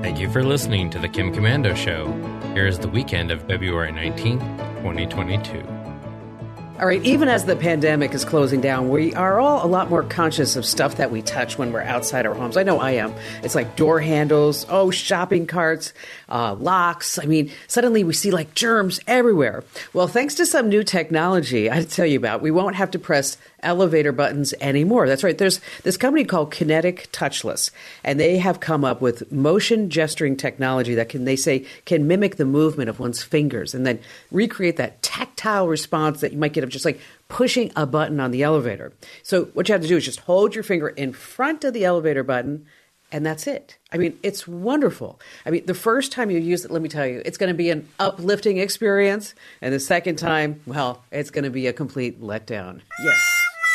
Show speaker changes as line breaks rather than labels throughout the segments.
Thank you for listening to The Kim Komando Show. Here is the weekend of February 19th, 2022.
All right, even as the pandemic is closing down, we are all a lot more conscious of stuff that we touch when we're outside our homes. I know I am. It's like door handles, shopping carts, locks. I mean, suddenly we see like germs everywhere. Well, thanks to some new technology I tell you about, we won't have to press elevator buttons anymore. That's right. There's this company called Kinetic Touchless, and they have come up with motion gesturing technology that can mimic the movement of one's fingers and then recreate that tactile response that you might get of just like pushing a button on the elevator. So what you have to do is just hold your finger in front of the elevator button, and that's it. I mean, it's wonderful. I mean, the first time you use it, let me tell you, it's going to be an uplifting experience. And the second time, well, it's going to be a complete letdown. Yes.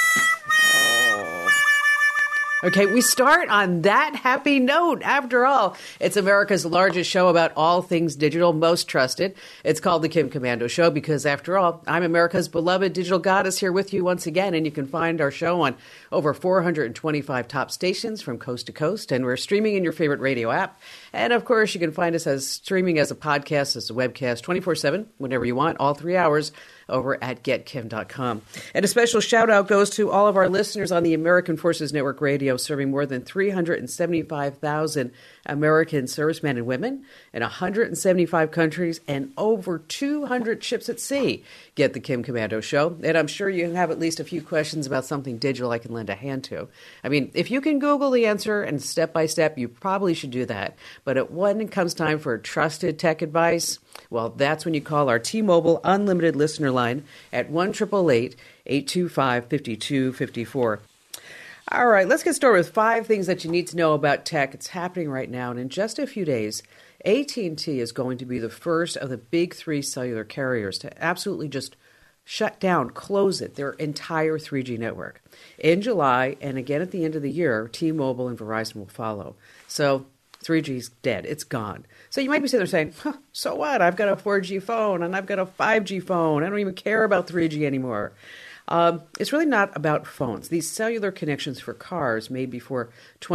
Okay, we start on that happy note. After all, it's America's largest show about all things digital, most trusted. It's called The Kim Komando Show because, after all, I'm America's beloved digital goddess here with you once again, and you can find our show on over 425 top stations from coast to coast, and we're streaming in your favorite radio app. And, of course, you can find us as streaming as a podcast, as a webcast, 24/7, whenever you want, all 3 hours, over at getkim.com. And a special shout out goes to all of our listeners on the American Forces Network Radio, serving more than 375,000 American servicemen and women in 175 countries and over 200 ships at sea. Get the Kim Komando Show. And I'm sure you have at least a few questions about something digital I can lend a hand to. I mean, if you can Google the answer and step by step, you probably should do that. But when it comes time for trusted tech advice, well, that's when you call our T-Mobile Unlimited listener line at 1-888-825-5254. All right, let's get started with 5 things that you need to know about tech. It's happening right now, and in just a few days, AT&T is going to be the first of the big 3 cellular carriers to absolutely just shut down, close it, their entire 3G network. In July, and again at the end of the year, T-Mobile and Verizon will follow. So 3G's dead. It's gone. So you might be sitting there saying, so what? I've got a 4G phone and I've got a 5G phone. I don't even care about 3G anymore. It's really not about phones. These cellular connections for cars made before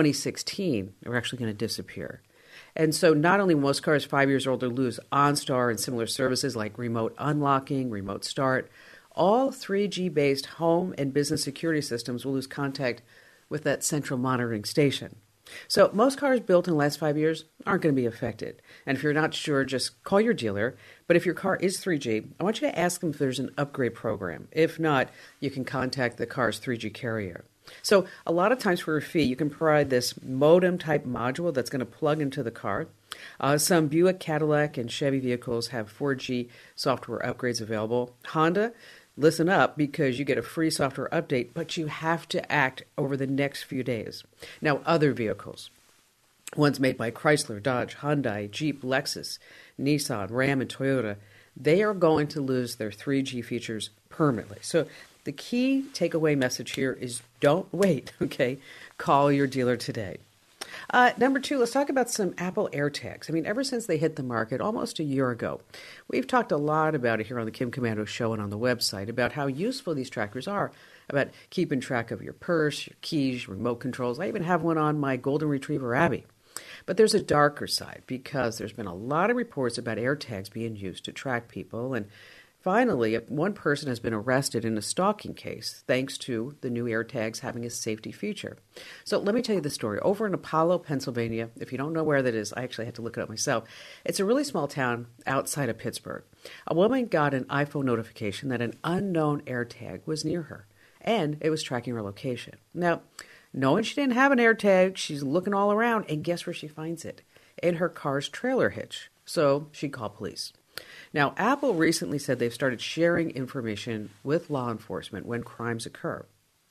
2016 are actually going to disappear. And so not only will most cars 5 years older lose OnStar and similar services like remote unlocking, remote start, all 3G-based home and business security systems will lose contact with that central monitoring station. So most cars built in the last 5 years aren't going to be affected. And if you're not sure, just call your dealer. But if your car is 3G, I want you to ask them if there's an upgrade program. If not, you can contact the car's 3G carrier. So a lot of times for a fee, you can provide this modem-type module that's going to plug into the car. Some Buick, Cadillac, and Chevy vehicles have 4G software upgrades available. Honda, listen up, because you get a free software update, but you have to act over the next few days. Now, other vehicles, ones made by Chrysler, Dodge, Hyundai, Jeep, Lexus, Nissan, Ram, and Toyota, they are going to lose their 3G features permanently. So the key takeaway message here is don't wait, okay? Call your dealer today. Number 2, let's talk about some Apple AirTags. I mean, ever since they hit the market almost a year ago, we've talked a lot about it here on the Kim Komando Show and on the website about how useful these trackers are, about keeping track of your purse, your keys, your remote controls. I even have one on my golden retriever, Abby. But there's a darker side because there's been a lot of reports about AirTags being used to track people. And finally, one person has been arrested in a stalking case thanks to the new AirTags having a safety feature. So let me tell you the story. Over in Apollo, Pennsylvania, if you don't know where that is, I actually had to look it up myself. It's a really small town outside of Pittsburgh. A woman got an iPhone notification that an unknown AirTag was near her, and it was tracking her location. Now, knowing she didn't have an AirTag, she's looking all around, and guess where she finds it? In her car's trailer hitch. So she called police. Now, Apple recently said they've started sharing information with law enforcement when crimes occur.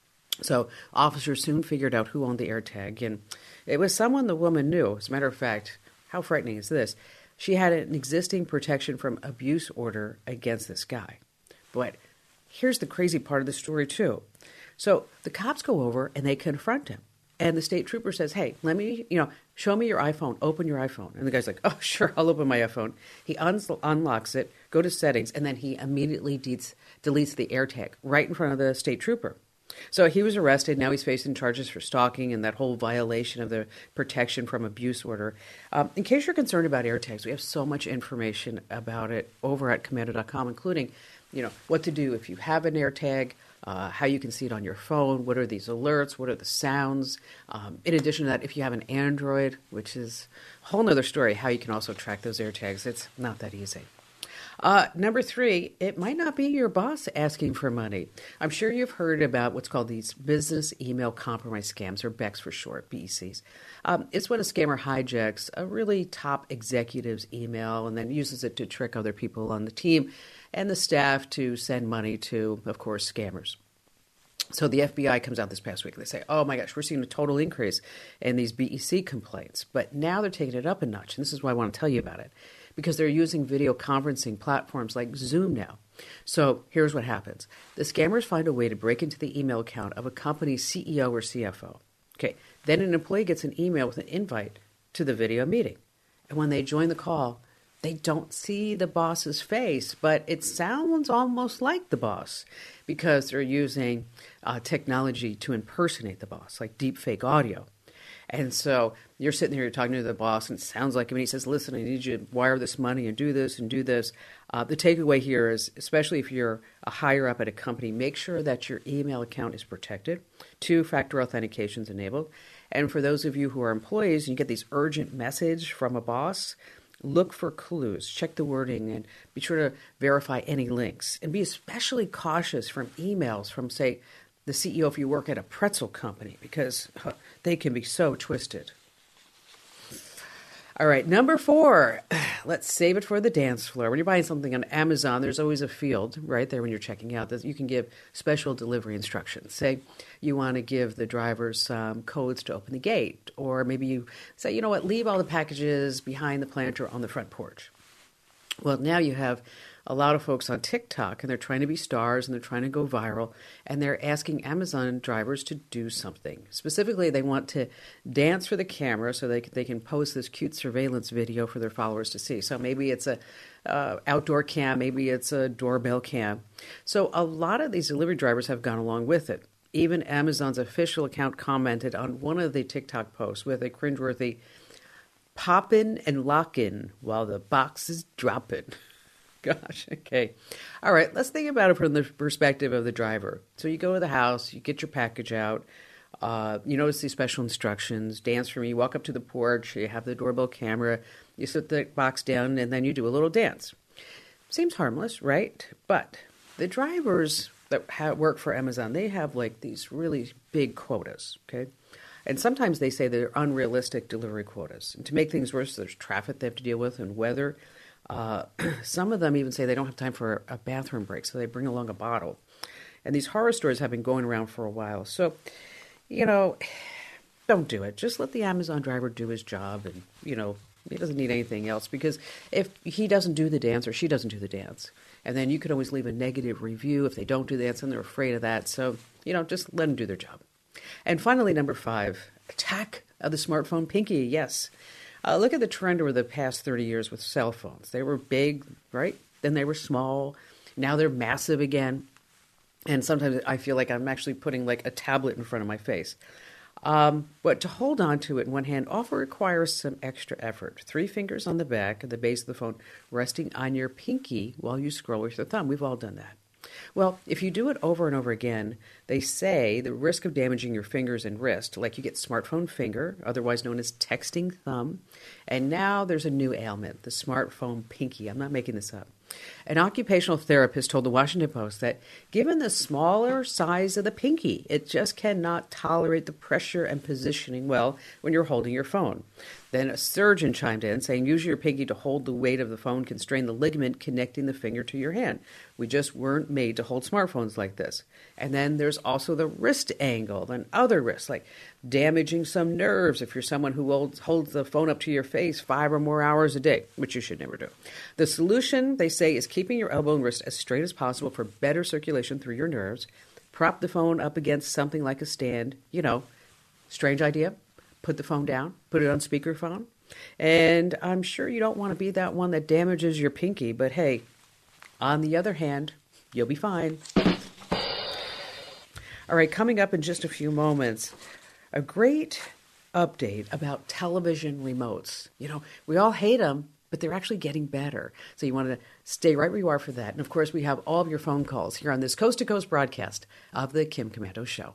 So officers soon figured out who owned the AirTag, and it was someone the woman knew. As a matter of fact, how frightening is this? She had an existing protection from abuse order against this guy. But here's the crazy part of the story, too. So the cops go over and they confront him. And the state trooper says, hey, show me your iPhone, open your iPhone. And the guy's like, oh, sure, I'll open my iPhone. He unlocks it, go to settings, and then he immediately deletes the AirTag right in front of the state trooper. So he was arrested. Now he's facing charges for stalking and that whole violation of the protection from abuse order. In case you're concerned about AirTags, we have so much information about it over at Komando.com, including, what to do if you have an AirTag, how you can see it on your phone, what are these alerts, what are the sounds. In addition to that, if you have an Android, which is a whole nother story, how you can also track those AirTags. It's not that easy. Number 3, it might not be your boss asking for money. I'm sure you've heard about what's called these business email compromise scams, or BECs for short, BECs. It's when a scammer hijacks a really top executive's email and then uses it to trick other people on the team and the staff to send money to, of course, scammers. So the FBI comes out this past week. They say, oh my gosh, we're seeing a total increase in these BEC complaints. But now they're taking it up a notch. And this is why I want to tell you about it. Because they're using video conferencing platforms like Zoom now. So here's what happens. The scammers find a way to break into the email account of a company's CEO or CFO. Okay. Then an employee gets an email with an invite to the video meeting. And when they join the call, they don't see the boss's face, but it sounds almost like the boss because they're using technology to impersonate the boss, like deep fake audio. And so you're sitting there, you're talking to the boss, and it sounds like him, and he says, listen, I need you to wire this money and do this and do this. The takeaway here is, especially if you're a higher up at a company, make sure that your email account is protected, 2-factor authentication is enabled. And for those of you who are employees, and you get these urgent message from a boss, look for clues, check the wording, and be sure to verify any links. And be especially cautious from emails from, say, the CEO if you work at a pretzel company, because they can be so twisted. All right, number 4, let's save it for the dance floor. When you're buying something on Amazon, there's always a field right there when you're checking out that you can give special delivery instructions. Say you want to give the drivers some codes to open the gate, or maybe you say, you know what, leave all the packages behind the planter on the front porch. Well, now you have a lot of folks on TikTok, and they're trying to be stars, and they're trying to go viral, and they're asking Amazon drivers to do something. Specifically, they want to dance for the camera so they can post this cute surveillance video for their followers to see. So maybe it's a outdoor cam, maybe it's a doorbell cam. So a lot of these delivery drivers have gone along with it. Even Amazon's official account commented on one of the TikTok posts with a cringeworthy "poppin' and lockin' while the box is droppin'." Gosh, okay. All right, let's think about it from the perspective of the driver. So you go to the house, you get your package out, you notice these special instructions, dance for me, you walk up to the porch, you have the doorbell camera, you set the box down, and then you do a little dance. Seems harmless, right? But the drivers that work for Amazon, they have like these really big quotas, okay? And sometimes they say they're unrealistic delivery quotas. And to make things worse, there's traffic they have to deal with and weather. Some of them even say they don't have time for a bathroom break, so they bring along a bottle. And these horror stories have been going around for a while. So, don't do it. Just let the Amazon driver do his job, and, he doesn't need anything else. Because if he doesn't do the dance or she doesn't do the dance, and then you could always leave a negative review if they don't do the dance, and they're afraid of that. So, just let them do their job. And finally, number 5, attack of the smartphone pinky. Yes. Look at the trend over the past 30 years with cell phones. They were big, right? Then they were small. Now they're massive again. And sometimes I feel like I'm actually putting like a tablet in front of my face. But to hold on to it in one hand often requires some extra effort. 3 fingers on the back of the base of the phone resting on your pinky while you scroll with your thumb. We've all done that. Well, if you do it over and over again, they say the risk of damaging your fingers and wrist, like you get smartphone finger, otherwise known as texting thumb, and now there's a new ailment, the smartphone pinky. I'm not making this up. An occupational therapist told the Washington Post that given the smaller size of the pinky, it just cannot tolerate the pressure and positioning well when you're holding your phone. Then a surgeon chimed in saying, use your pinky to hold the weight of the phone, constrain the ligament connecting the finger to your hand. We just weren't made to hold smartphones like this. And then there's also the wrist angle and other risks, like damaging some nerves if you're someone who holds the phone up to your face 5 or more hours a day, which you should never do. The solution, they say, is keeping your elbow and wrist as straight as possible for better circulation through your nerves. Prop the phone up against something like a stand. Strange idea. Put the phone down, put it on speakerphone. And I'm sure you don't want to be that one that damages your pinky, but hey, on the other hand, you'll be fine. All right, coming up in just a few moments, a great update about television remotes. We all hate them, but they're actually getting better. So you want to stay right where you are for that. And of course, we have all of your phone calls here on this Coast to Coast broadcast of the Kim Komando Show.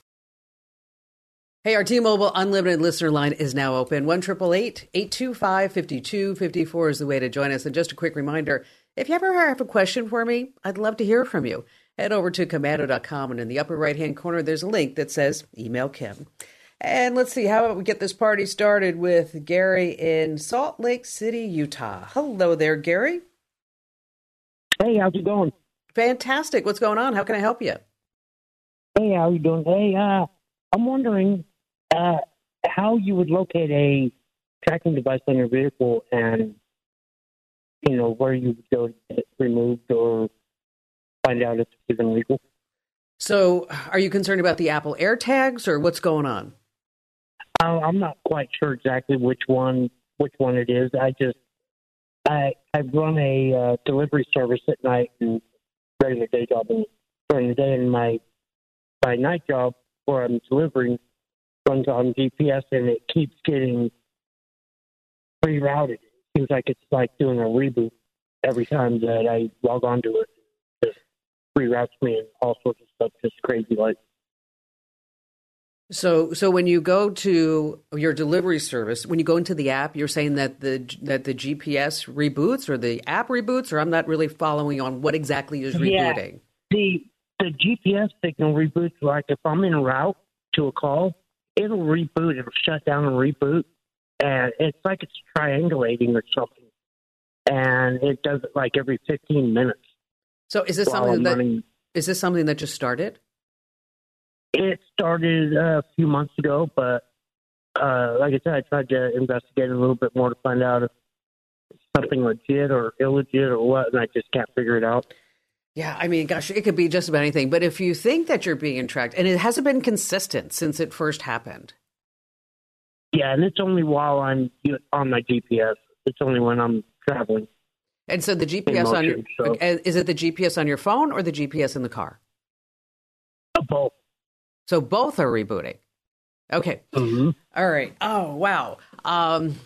Hey, our T-Mobile Unlimited listener line is now open. 1-888-825-5254 is the way to join us. And just a quick reminder, if you ever have a question for me, I'd love to hear from you. Head over to komando.com, and in the upper right-hand corner, there's a link that says Email Kim. And let's see, how about we get this party started with Gary in Salt Lake City, Utah. Hello there, Gary.
Hey, how's it going?
Fantastic. What's going on? How can I help you?
Hey, how you doing? Hey, I'm wondering how you would locate a tracking device on your vehicle and, where you would go to get it removed or find out if it's even legal.
So are you concerned about the Apple AirTags or what's going on?
I'm not quite sure exactly which one it is. I run a delivery service at night and during the day job, and during the day, and my night job where I'm delivering runs on GPS, and it keeps getting rerouted. It seems like it's like doing a reboot every time that I log onto it. It just reroutes me and all sorts of stuff, just crazy like.
So when you go to your delivery service, when you go into the app, you're saying that the GPS reboots or the app reboots, or I'm not really following on what exactly is rebooting.
Yeah, the GPS signal reboots. Like if I'm en route to a call, it'll reboot. It'll shut down and reboot, and it's like it's triangulating or something. And it does it like every 15 minutes.
So is this something that just started?
It started a few months ago, but like I said, I tried to investigate a little bit more to find out if it's something legit or illegit or what, and I just can't figure it out.
Yeah, I mean, gosh, it could be just about anything. But if you think that you're being tracked, and it hasn't been consistent since it first happened.
Yeah, and it's only while I'm on my GPS. It's only when I'm traveling.
And so the GPS is it the GPS on your phone or the GPS in the car?
Both.
So both are rebooting. Okay.
Mm-hmm.
All right. Oh, wow. I'm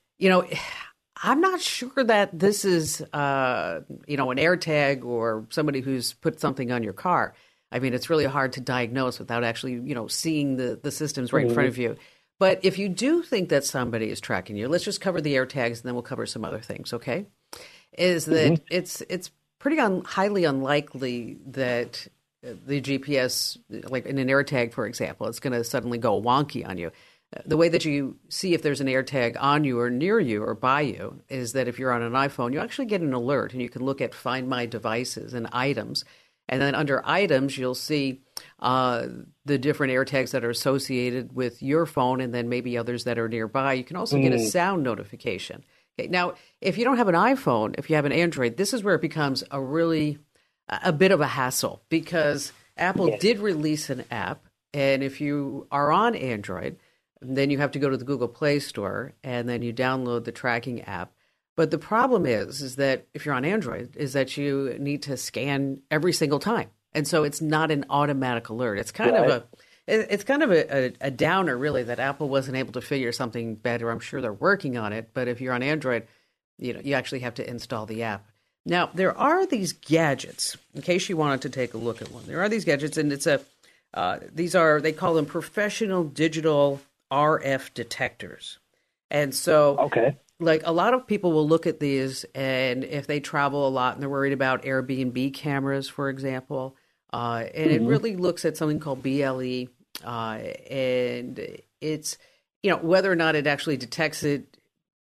not sure that this is, an AirTag or somebody who's put something on your car. I mean, it's really hard to diagnose without actually, seeing the systems right in front of you. But if you do think that somebody is tracking you, let's just cover the AirTags and then we'll cover some other things, okay? Is that it's pretty highly unlikely that the GPS, like in an AirTag, for example, it's going to suddenly go wonky on you. The way that you see if there's an AirTag on you or near you or by you is that if you're on an iPhone, you actually get an alert and you can look at Find My Devices and items. And then under items, you'll see the different AirTags that are associated with your phone and then maybe others that are nearby. You can also get a sound notification. Okay, now, if you don't have an iPhone, if you have an Android, this is where it becomes a bit of a hassle because Apple did release an app. And if you are on Android, then you have to go to the Google Play Store and then you download the tracking app. But the problem is that if you're on Android, is that you need to scan every single time. And so it's not an automatic alert. It's kind of a downer, really, that Apple wasn't able to figure something better. I'm sure they're working on it. But if you're on Android, you actually have to install the app. Now, there are these gadgets, in case you wanted to take a look at one. There are these gadgets, and they call them professional digital RF detectors. And so, like a lot of people will look at these, and if they travel a lot and they're worried about Airbnb cameras, for example, and it really looks at something called BLE, and it's, whether or not it actually detects it,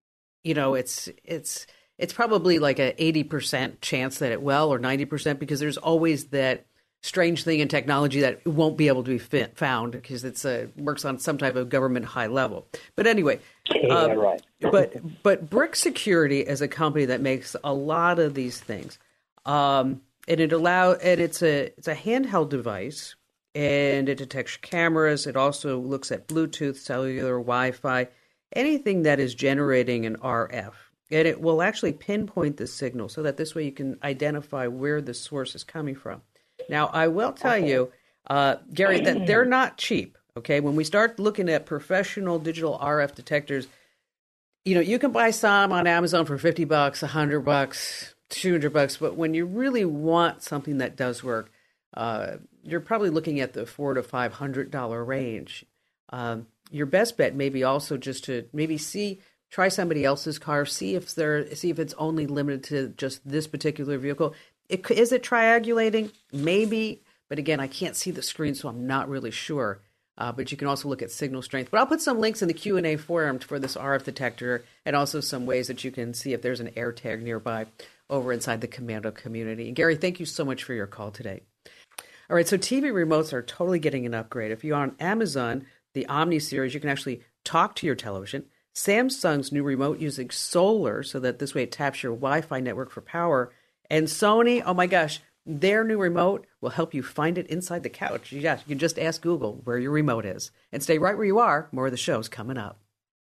it's probably like a 80% chance that it will, or 90%, because there's always that strange thing in technology that won't be able to be found because it's works on some type of government high level. But anyway,
right.
but Brick Security is a company that makes a lot of these things, and it's a handheld device, and it detects cameras. It also looks at Bluetooth, cellular, Wi-Fi, anything that is generating an RF. And it will actually pinpoint the signal so that this way you can identify where the source is coming from. Now, I will tell you, Gary, that they're not cheap. Okay, when we start looking at professional digital RF detectors, you can buy some on Amazon for $50, $100, $200, but when you really want something that does work, you're probably looking at the $400 to $500 range. Your best bet may be also just to maybe try somebody else's car, see if it's only limited to just this particular vehicle. Is it triangulating? Maybe, but again, I can't see the screen, so I'm not really sure. But you can also look at signal strength. But I'll put some links in the Q&A forum for this RF detector, and also some ways that you can see if there's an AirTag nearby over inside the Komando community. And Gary, thank you so much for your call today. All right, so TV remotes are totally getting an upgrade. If you're on Amazon, the Omni series, you can actually talk to your television. Samsung's new remote using solar, so that this way it taps your Wi-Fi network for power. And Sony, oh my gosh, their new remote will help you find it inside the couch. Yeah, you can just ask Google where your remote is. And stay right where you are. More of the show's coming up.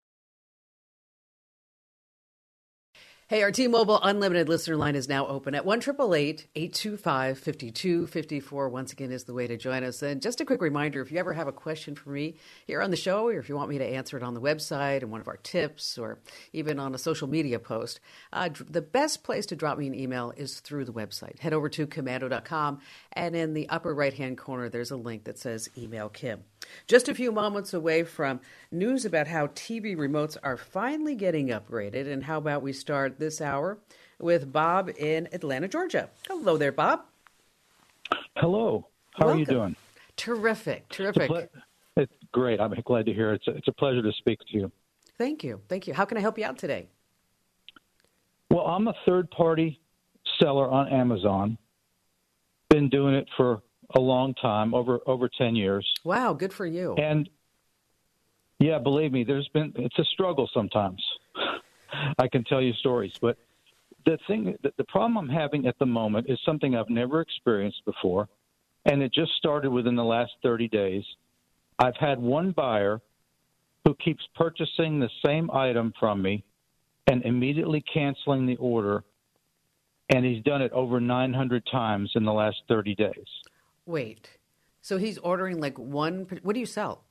Hey, our T-Mobile Unlimited listener line is now open at 1-888-825-5254. Once again, is the way to join us. And just a quick reminder, if you ever have a question for me here on the show, or if you want me to answer it on the website and one of our tips, or even on a social media post, the best place to drop me an email is through the website. Head over to komando.com, and in the upper right-hand corner, there's a link that says Email Kim. Just a few moments away from news about how TV remotes are finally getting upgraded. And how about we start this hour with Bob in Atlanta, Georgia. Hello there, Bob.
Hello. How are you doing?
Terrific.
It's great. I'm glad to hear it. It's a pleasure to speak to you.
Thank you. How can I help you out today?
Well, I'm a third-party seller on Amazon. Been doing it for a long time, over 10 years.
Wow, good for you.
And yeah, believe me, it's a struggle sometimes. I can tell you stories, but the problem I'm having at the moment is something I've never experienced before, and it just started within the last 30 days. I've had one buyer who keeps purchasing the same item from me and immediately canceling the order, and he's done it over 900 times in the last 30 days.
Wait, so he's ordering like one? What do you sell?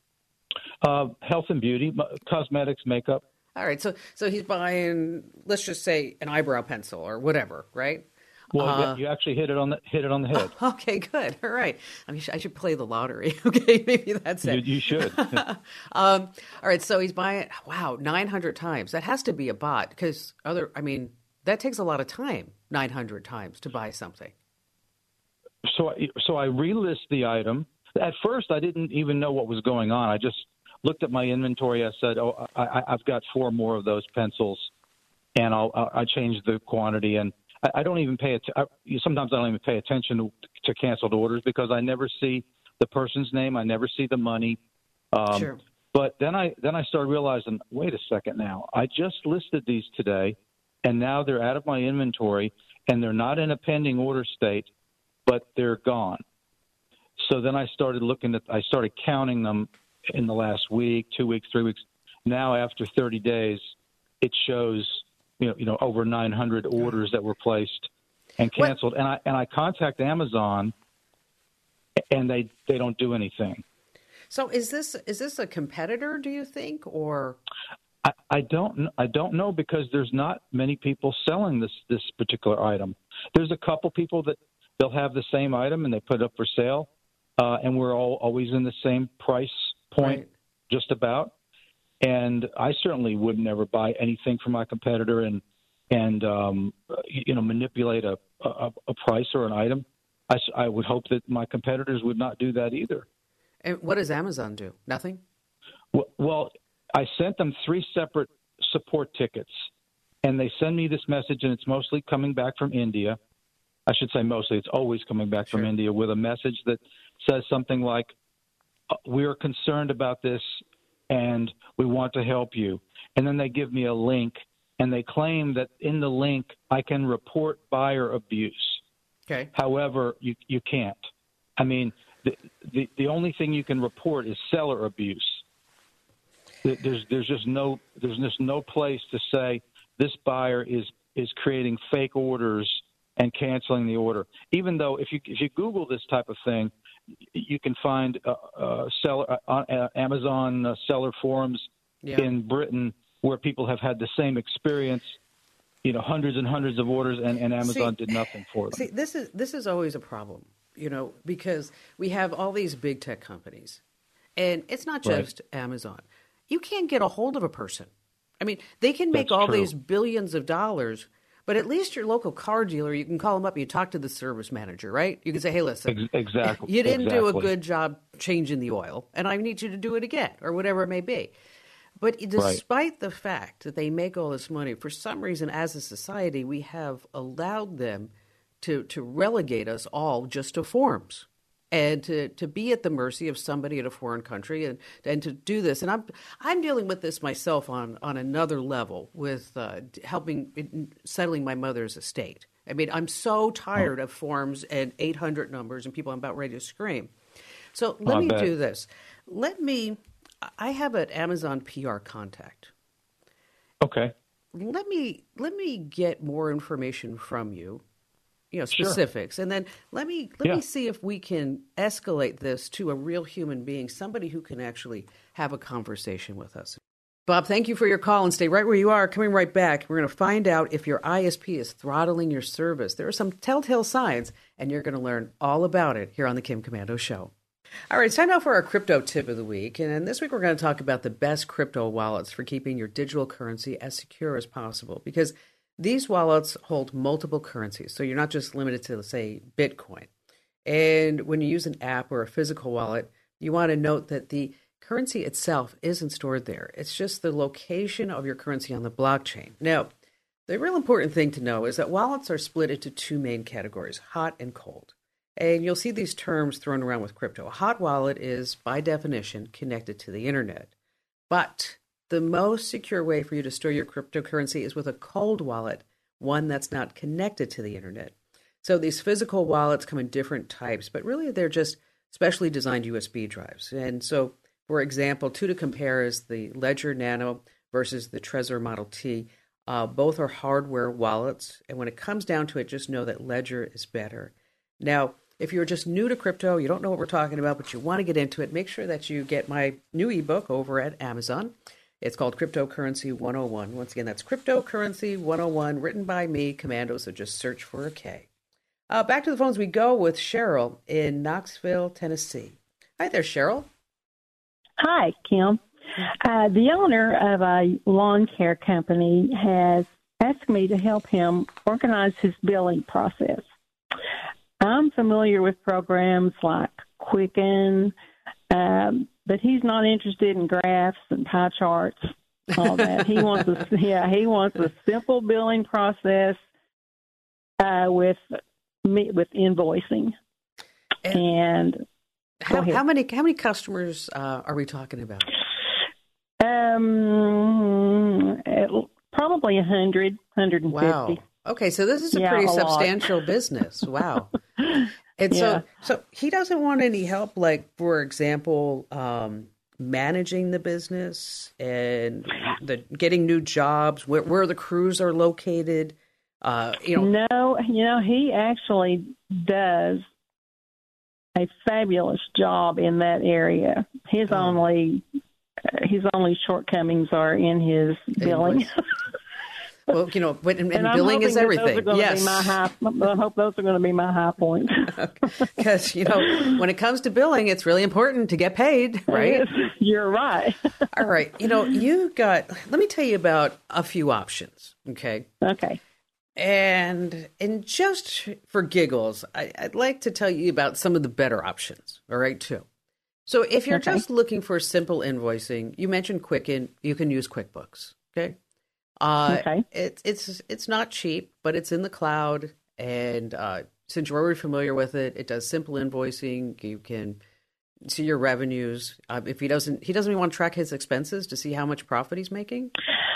Health and beauty, cosmetics, makeup.
All right, so he's buying, let's just say, an eyebrow pencil or whatever, right?
Well, you actually hit it on the head.
Okay, good. All right. I mean, I should play the lottery. Okay, maybe that's it.
You should.
All right, so he's buying it. Wow, 900 times. That has to be a bot, because that takes a lot of time. 900 times to buy something.
So I relist the item. At first, I didn't even know what was going on. I just looked at my inventory. I said, "Oh, I've got 4 more of those pencils," and I changed the quantity. And I don't even sometimes I don't even pay attention to canceled orders, because I never see the person's name. I never see the money.
Sure.
But then I started realizing, wait a second now. I just listed these today, and now they're out of my inventory, and they're not in a pending order state, but they're gone. So then I started counting them in the last week, 2 weeks, 3 weeks. Now, after 30 days, it shows, over 900 orders that were placed and canceled. What? And I contact Amazon, and they don't do anything.
So is this a competitor, do you think, or?
I don't know, because there's not many people selling this particular item. There's a couple people that they'll have the same item and they put it up for sale, and we're always in the same price point, right, just about. And I certainly would never buy anything from my competitor and manipulate a price or an item. I would hope that my competitors would not do that either.
And what does Amazon do? Nothing?
Well, I sent them 3 separate support tickets, and they send me this message, and it's mostly coming back from India. I should say mostly. It's always coming back from India with a message that says something like, "We are concerned about this, and we want to help you." And then they give me a link, and they claim that in the link I can report buyer abuse.
Okay.
However, you can't. I mean, the only thing you can report is seller abuse. There's just no place to say this buyer is creating fake orders and canceling the order. Even though if you Google this type of thing, you can find Amazon seller forums in Britain where people have had the same experience. Hundreds and hundreds of orders, and Amazon did nothing for them.
See, this is always a problem, because we have all these big tech companies, and it's not just Amazon. You can't get a hold of a person. I mean, they can make all these billions of dollars, but at least your local car dealer, you can call them up and you talk to the service manager, right? You can say, hey, listen,
exactly.
You didn't do a good job changing the oil, and I need you to do it again, or whatever it may be. But despite the fact that they make all this money, for some reason, as a society, we have allowed them to relegate us all just to forms and to be at the mercy of somebody in a foreign country and to do this. And I'm dealing with this myself on another level with settling my mother's estate. I mean, I'm so tired of forms and 800 numbers and people. I'm about ready to scream. So let me do this. I have an Amazon PR contact.
Okay.
Let me get more information from you, specifics, and then let me see if we can escalate this to a real human being, somebody who can actually have a conversation with us. Bob, thank you for your call, and stay right where you are. Coming right back, we're going to find out if your ISP is throttling your service. There are some telltale signs, and you're going to learn all about it here on the Kim Komando Show. All right, it's time now for our crypto tip of the week. And this week we're going to talk about the best crypto wallets for keeping your digital currency as secure as possible, because these wallets hold multiple currencies. So you're not just limited to, say, Bitcoin. And when you use an app or a physical wallet, you want to note that the currency itself isn't stored there. It's just the location of your currency on the blockchain. Now, the real important thing to know is that wallets are split into two main categories, hot and cold. And you'll see these terms thrown around with crypto. A hot wallet is, by definition, connected to the internet. But the most secure way for you to store your cryptocurrency is with a cold wallet, one that's not connected to the internet. So these physical wallets come in different types, but really they're just specially designed USB drives. And so, for example, two to compare is the Ledger Nano versus the Trezor Model T. Both are hardware wallets. And when it comes down to it, just know that Ledger is better. Now, if you're just new to crypto, you don't know what we're talking about, but you want to get into it, make sure that you get my new ebook over at Amazon. It's called Cryptocurrency 101. Once again, that's Cryptocurrency 101, written by me, Komando, so just search for a K. Back to the phones we go with Cheryl in Knoxville, Tennessee. Hi there, Cheryl.
Hi, Kim. The owner of a lawn care company has asked me to help him organize his billing process. I'm familiar with programs like Quicken, but he's not interested in graphs and pie charts, all that. He wants a simple billing process with invoicing. And
how many customers are we talking about?
Probably 100, 150.
Wow. Okay, so this is a pretty substantial business. Wow. And so he doesn't want any help, like, for example, managing the business and getting new jobs, where the crews are located.
No, he actually does a fabulous job in that area. His only shortcomings are in his billing.
Well, and billing is everything. Yes.
I hope those are going to be my high points.
Because, when it comes to billing, it's really important to get paid, right?
You're right.
All right. Let me tell you about a few options, okay?
Okay.
And just for giggles, I'd like to tell you about some of the better options, all right, too. So if you're just looking for simple invoicing, you mentioned Quicken, you can use QuickBooks, okay? It's not cheap, but it's in the cloud, and since you're already familiar with it, it does simple invoicing. You can see your revenues. If he doesn't even want to track his expenses to see how much profit he's making.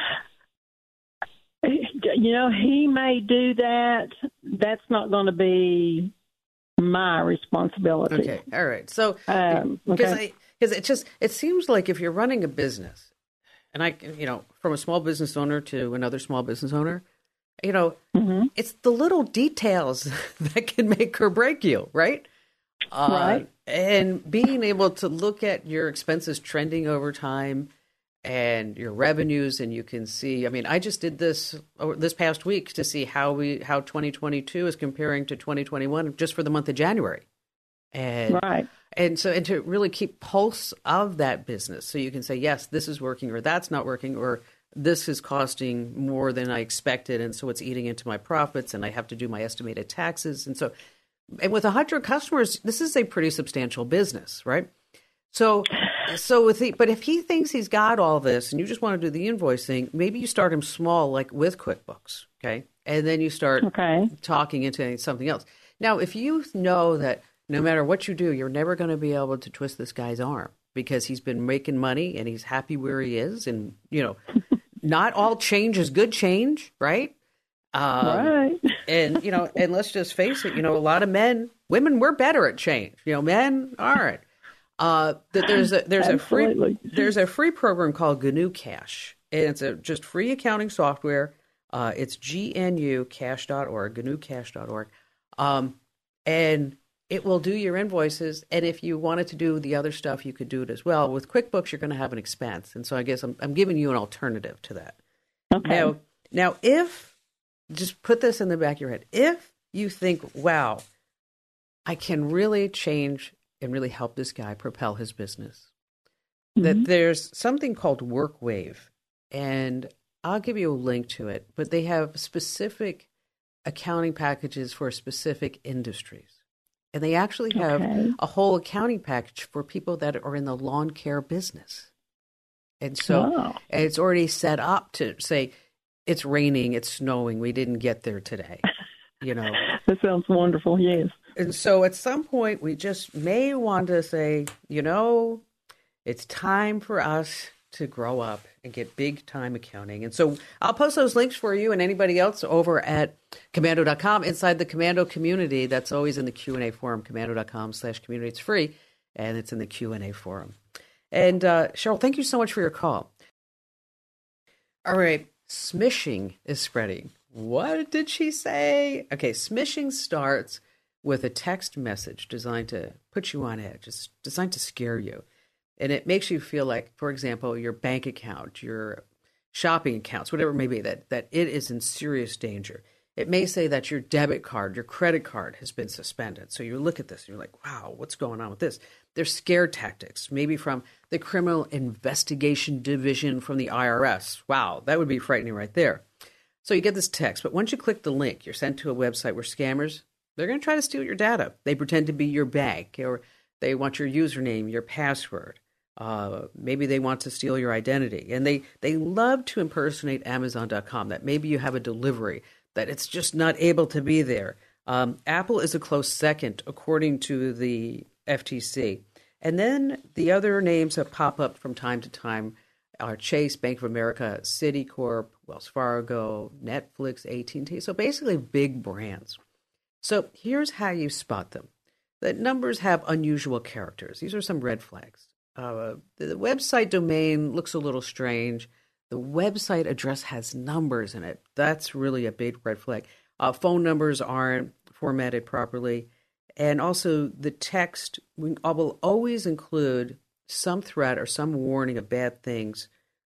He may do that. That's not going to be my responsibility.
Okay, all right. So because it seems like if you're running a business. And from a small business owner to another small business owner, it's the little details that can make or break you, right?
Right.
And being able to look at your expenses trending over time and your revenues, and you can see, I mean, I just did this past week to see how 2022 is comparing to 2021 just for the month of January. And
Right.
and to really keep pulse of that business, so you can say, yes, this is working, or that's not working, or this is costing more than I expected, and so it's eating into my profits, and I have to do my estimated taxes. And with 100 customers, this is a pretty substantial business, right? So but if he thinks he's got all this and you just want to do the invoicing, maybe you start him small, like with QuickBooks, okay? And then you start talking into something else. Now, if you know that no matter what you do, you're never going to be able to twist this guy's arm because he's been making money and he's happy where he is, and, not all change is good change, right?
Right.
And, and let's just face it, a lot of women, we're better at change. Men aren't. There's a free program called GNU Cash, and it's just free accounting software. It's gnucash.org, gnucash.org. And it will do your invoices. And if you wanted to do the other stuff, you could do it as well. With QuickBooks, you're going to have an expense. And so I guess I'm giving you an alternative to that.
Okay.
Now, if, just put this in the back of your head, if you think, wow, I can really change and really help this guy propel his business, that there's something called WorkWave. And I'll give you a link to it, but they have specific accounting packages for specific industries. And they actually have a whole accounting package for people that are in the lawn care business. And so it's already set up to say, it's raining, it's snowing, we didn't get there today.
That sounds wonderful, yes.
And so at some point, we just may want to say, it's time for us to grow up and get big time accounting. And so I'll post those links for you and anybody else over at Komando.com inside the Komando community. That's always in the Q&A forum, Komando.com/community. It's free, and it's in the Q&A forum. And Cheryl, thank you so much for your call. All right, smishing is spreading. What did she say? Okay, smishing starts with a text message designed to put you on edge. It's designed to scare you. And it makes you feel like, for example, your bank account, your shopping accounts, whatever it may be, that it is in serious danger. It may say that your debit card, your credit card has been suspended. So you look at this and you're like, wow, what's going on with this? There's scare tactics, maybe from the Criminal Investigation Division from the IRS. Wow, that would be frightening right there. So you get this text, but once you click the link, you're sent to a website where scammers, they're going to try to steal your data. They pretend to be your bank, or they want your username, your password. Maybe they want to steal your identity. And they love to impersonate Amazon.com, that maybe you have a delivery, that it's just not able to be there. Apple is a close second, according to the FTC. And then the other names that pop up from time to time are Chase, Bank of America, Citicorp, Wells Fargo, Netflix, AT&T. So basically big brands. So here's how you spot them. The numbers have unusual characters. These are some red flags. The website domain looks a little strange. The website address has numbers in it. That's really a big red flag. Phone numbers aren't formatted properly. And also the text will always include some threat or some warning of bad things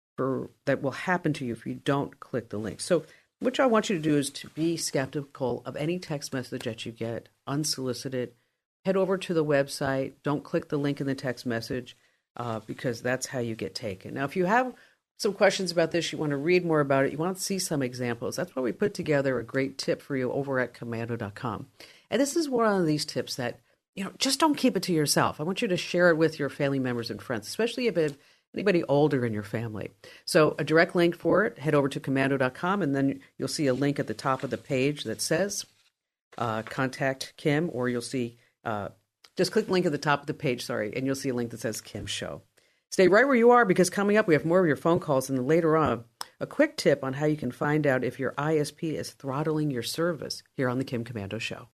that will happen to you if you don't click the link. So what I want you to do is to be skeptical of any text message that you get, unsolicited. Head over to the website. Don't click the link in the text message because that's how you get taken. Now, if you have some questions about this, you want to read more about it, you want to see some examples, that's why we put together a great tip for you over at Komando.com. And this is one of these tips that, just don't keep it to yourself. I want you to share it with your family members and friends, especially if anybody older in your family. So a direct link for it, head over to Komando.com, and then you'll see a link at the top of the page that says contact Kim, or you'll see, just click the link at the top of the page, and you'll see a link that says Kim Show. Stay right where you are, because coming up, we have more of your phone calls, and then later on, a quick tip on how you can find out if your ISP is throttling your service here on the Kim Komando Show.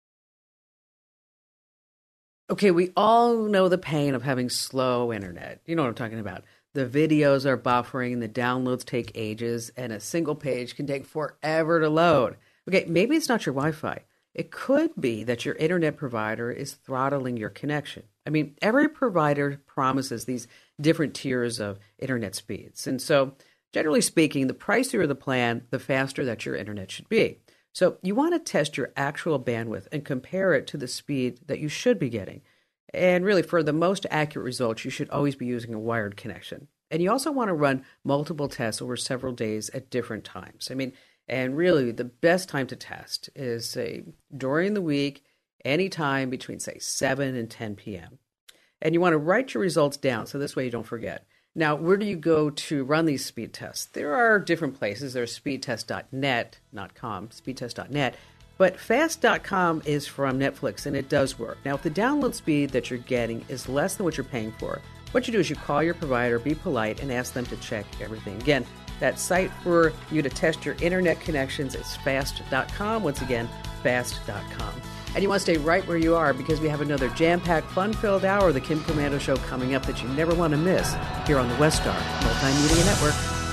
Okay, we all know the pain of having slow internet. You know what I'm talking about. The videos are buffering, the downloads take ages, and a single page can take forever to load. Okay, maybe it's not your Wi-Fi. it could be that your internet provider is throttling your connection. I mean, every provider promises these different tiers of internet speeds. And so, generally speaking, the pricier the plan, the faster that your internet should be. So you want to test your actual bandwidth and compare it to the speed that you should be getting. And really, for the most accurate results, you should always be using a wired connection. And you also want to run multiple tests over several days at different times. I mean, and really, the best time to test is, say, during the week, anytime between, say, 7 and 10 p.m. And you want to write your results down, so this way you don't forget. Now, where do you go to run these speed tests? There are different places. There's speedtest.net, not com, speedtest.net. But fast.com is from Netflix, and it does work. Now, if the download speed that you're getting is less than what you're paying for, what you do is you call your provider, be polite, and ask them to check everything. Again, that site for you to test your internet connections is fast.com. Once again, fast.com. And you want to stay right where you are because we have another jam-packed, fun-filled hour of the Kim Komando Show coming up that you never want to miss here on the Westar Multimedia Network.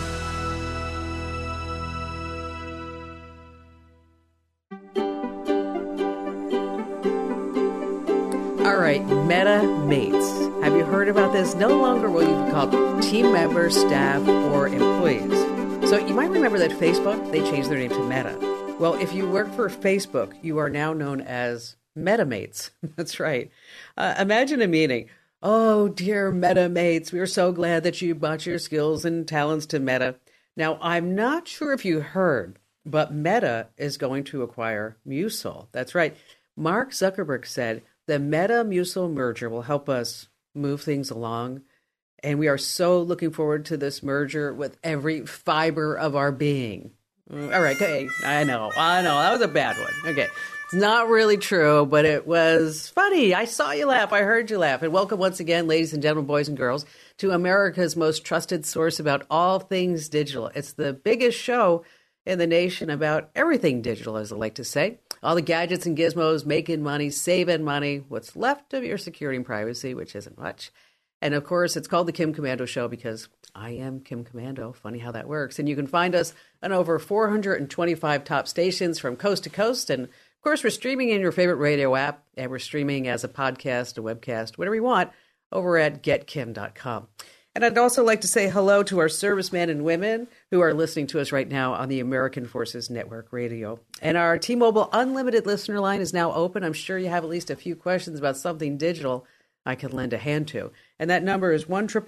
All right, Meta Mates. Have you heard about this? No longer will you be called team members, staff, or employees. So you might remember that Facebook, they changed their name to Meta. Well, if you work for Facebook, you are now known as MetaMates. That's right. Imagine a meeting. Oh, dear MetaMates, we are so glad that you brought your skills and talents to Meta. Now, I'm not sure if you heard, but Meta is going to acquire Musil. That's right. Mark Zuckerberg said the Meta-Musil merger will help us move things along. And we are so looking forward to this merger with every fiber of our being. All right, okay. I know. That was a bad one. Okay. It's not really true, but it was funny. I saw you laugh. I heard you laugh. And welcome once again, ladies and gentlemen, boys and girls, to America's most trusted source about all things digital. It's the biggest show in the nation about everything digital, as I like to say. All the gadgets and gizmos, making money, saving money, what's left of your security and privacy, which isn't much. And of course, it's called the Kim Komando Show because I am Kim Komando. Funny how that works. And you can find us on over 425 top stations from coast to coast. And of course, we're streaming in your favorite radio app, and we're streaming as a podcast, a webcast, whatever you want, over at getkim.com. And I'd also like to say hello to our servicemen and women who are listening to us right now on the American Forces Network Radio. And our T-Mobile Unlimited listener line is now open. I'm sure you have at least a few questions about something digital I can lend a hand to. And that number is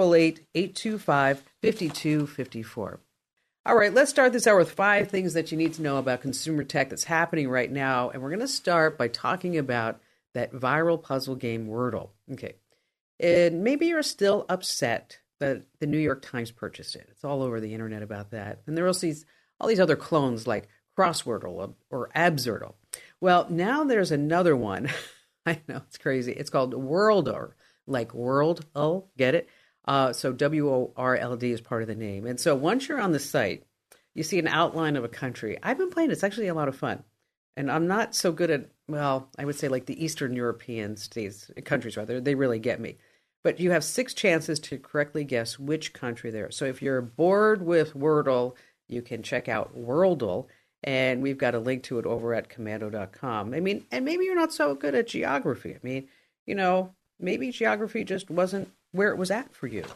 1-888-825-5254. All right, let's start this hour with 5 things that you need to know about consumer tech that's happening right now. And we're going to start by talking about that viral puzzle game Wordle. Okay. And maybe you're still upset that the New York Times purchased it. It's all over the internet about that. And there are also all these other clones like Crosswordle or Absurdle. Well, now there's another one. I know, it's crazy. It's called Worldle, like Worldle, get it? So WORLD is part of the name. And so once you're on the site, you see an outline of a country. I've been playing. It's actually a lot of fun. And I'm not so good at, well, I would say like the Eastern European countries, rather. They really get me. But you have 6 chances to correctly guess which country they're. So if you're bored with Wordle, you can check out Worldle. And we've got a link to it over at komando.com. I mean, and maybe you're not so good at geography. I mean, you know, maybe geography just wasn't where it was at for you.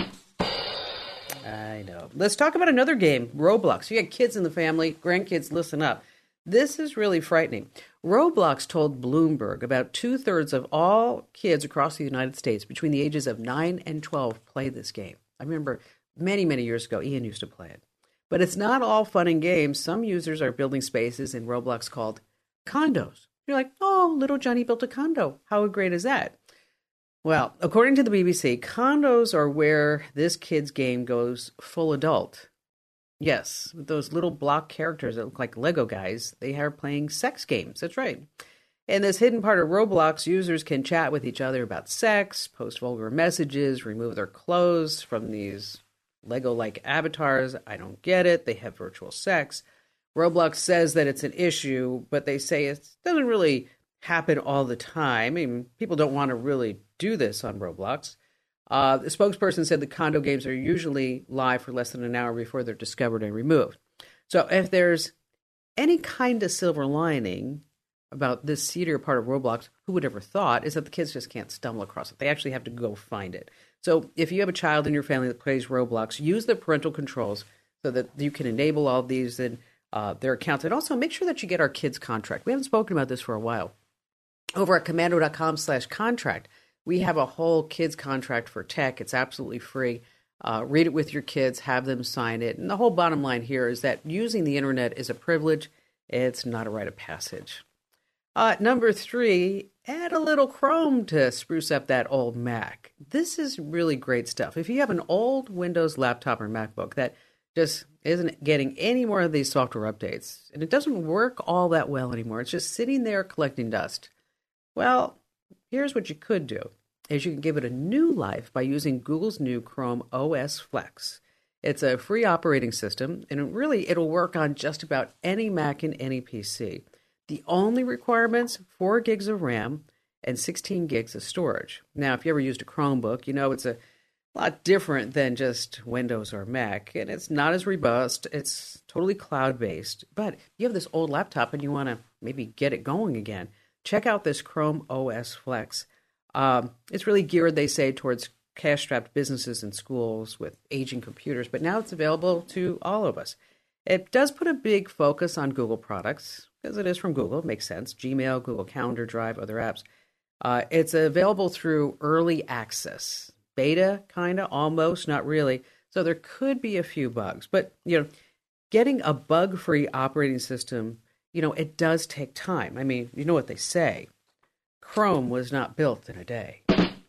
I know. Let's talk about another game, Roblox. You got kids in the family, grandkids, listen up. This is really frightening. Roblox told Bloomberg about 2/3 of all kids across the United States between the ages of 9 and 12 play this game. I remember many, many years ago, Ian used to play it. But it's not all fun and games. Some users are building spaces in Roblox called condos. You're like, oh, little Johnny built a condo. How great is that? Well, according to the BBC, condos are where this kid's game goes full adult. Yes, with those little block characters that look like Lego guys, they are playing sex games. That's right. In this hidden part of Roblox, users can chat with each other about sex, post vulgar messages, remove their clothes from these Lego-like avatars. I don't get it. They have virtual sex. Roblox says that it's an issue, but they say it doesn't really happen all the time. I mean, people don't want to really do this on Roblox. The spokesperson said the condo games are usually live for less than an hour before they're discovered and removed. So if there's any kind of silver lining, about this seedier part of Roblox, who would ever thought, is that the kids just can't stumble across it. They actually have to go find it. So if you have a child in your family that plays Roblox, use the parental controls so that you can enable all these in their accounts. And also make sure that you get our kids contract. We haven't spoken about this for a while. Over at komando.com/contract, we have a whole kids contract for tech. It's absolutely free. Read it with your kids, have them sign it. And the whole bottom line here is that using the internet is a privilege. It's not a rite of passage. Number 3, add a little Chrome to spruce up that old Mac. This is really great stuff. If you have an old Windows laptop or MacBook that just isn't getting any more of these software updates, and it doesn't work all that well anymore, it's just sitting there collecting dust. Well, here's what you could do, is you can give it a new life by using Google's new Chrome OS Flex. It's a free operating system, and it'll work on just about any Mac and any PC. The only requirements, 4 gigs of RAM and 16 gigs of storage. Now, if you ever used a Chromebook, you know it's a lot different than just Windows or Mac, and it's not as robust. It's totally cloud-based. But if you have this old laptop and you want to maybe get it going again, check out this Chrome OS Flex. It's really geared, they say, towards cash-strapped businesses and schools with aging computers, but now it's available to all of us. It does put a big focus on Google products, because it is from Google. It makes sense. Gmail, Google Calendar, Drive, other apps. It's available through early access. Beta, kind of, almost, not really. So there could be a few bugs. But, getting a bug-free operating system, it does take time. I mean, you know what they say. Chrome was not built in a day.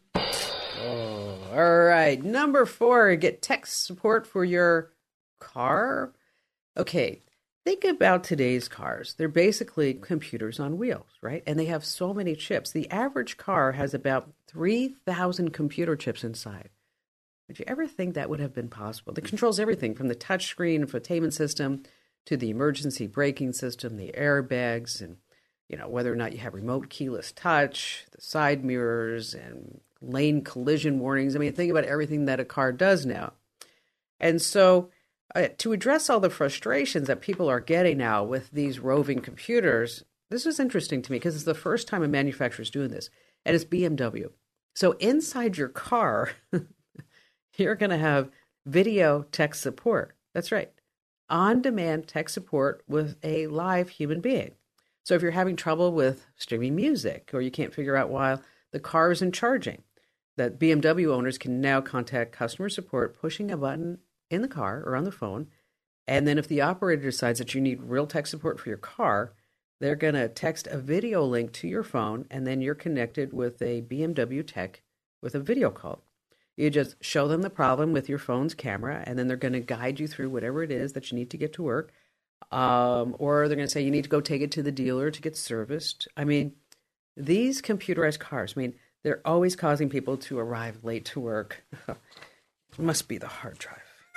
Oh, all right. Number 4, get tech support for your car. Okay, think about today's cars. They're basically computers on wheels, right? And they have so many chips. The average car has about 3,000 computer chips inside. Would you ever think that would have been possible? It controls everything from the touchscreen infotainment system to the emergency braking system, the airbags, and whether or not you have remote keyless touch, the side mirrors, and lane collision warnings. I mean, think about everything that a car does now. And so to address all the frustrations that people are getting now with these roving computers, this is interesting to me because it's the first time a manufacturer is doing this, and it's BMW. So inside your car, you're going to have video tech support. That's right. On-demand tech support with a live human being. So if you're having trouble with streaming music or you can't figure out why the car isn't charging, that BMW owners can now contact customer support pushing a button in the car or on the phone. And then if the operator decides that you need real tech support for your car, they're going to text a video link to your phone, and then you're connected with a BMW tech with a video call. You just show them the problem with your phone's camera, and then they're going to guide you through whatever it is that you need to get to work. Or they're going to say you need to go take it to the dealer to get serviced. I mean, these computerized cars, they're always causing people to arrive late to work. It must be the hard drive.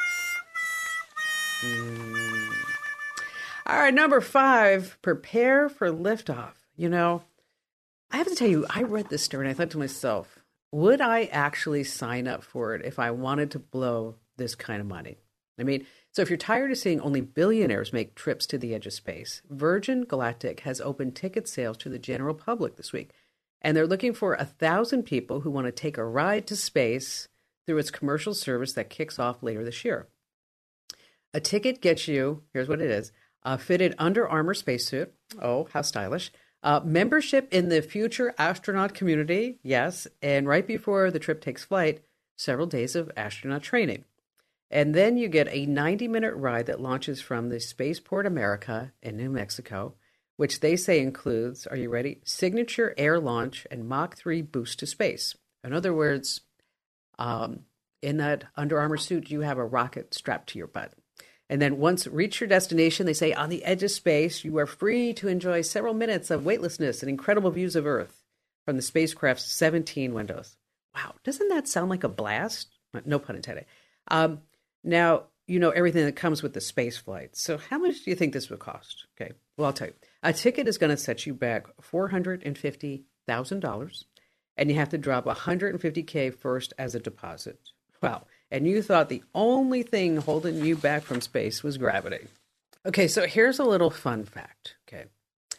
All right, number 5, prepare for liftoff. I have to tell you, I read this story and I thought to myself, would I actually sign up for it if I wanted to blow this kind of money? So if you're tired of seeing only billionaires make trips to the edge of space, Virgin Galactic has opened ticket sales to the general public this week. And they're looking for 1,000 people who want to take a ride to space through its commercial service that kicks off later this year. A ticket gets you, here's what it is, a fitted Under Armour spacesuit. Oh, how stylish. Membership in the future astronaut community, yes. And right before the trip takes flight, several days of astronaut training. And then you get a 90-minute ride that launches from the Spaceport America in New Mexico, which they say includes, are you ready, signature air launch and Mach 3 boost to space. In other words, in that Under Armour suit, you have a rocket strapped to your butt. And then once reach your destination, they say on the edge of space, you are free to enjoy several minutes of weightlessness and incredible views of Earth from the spacecraft's 17 windows. Wow, doesn't that sound like a blast? No pun intended. Now, everything that comes with the space flight. So how much do you think this would cost? Okay, well, I'll tell you. A ticket is going to set you back $450,000, and you have to drop $150K first as a deposit. Wow. And you thought the only thing holding you back from space was gravity. Okay, so here's a little fun fact, okay?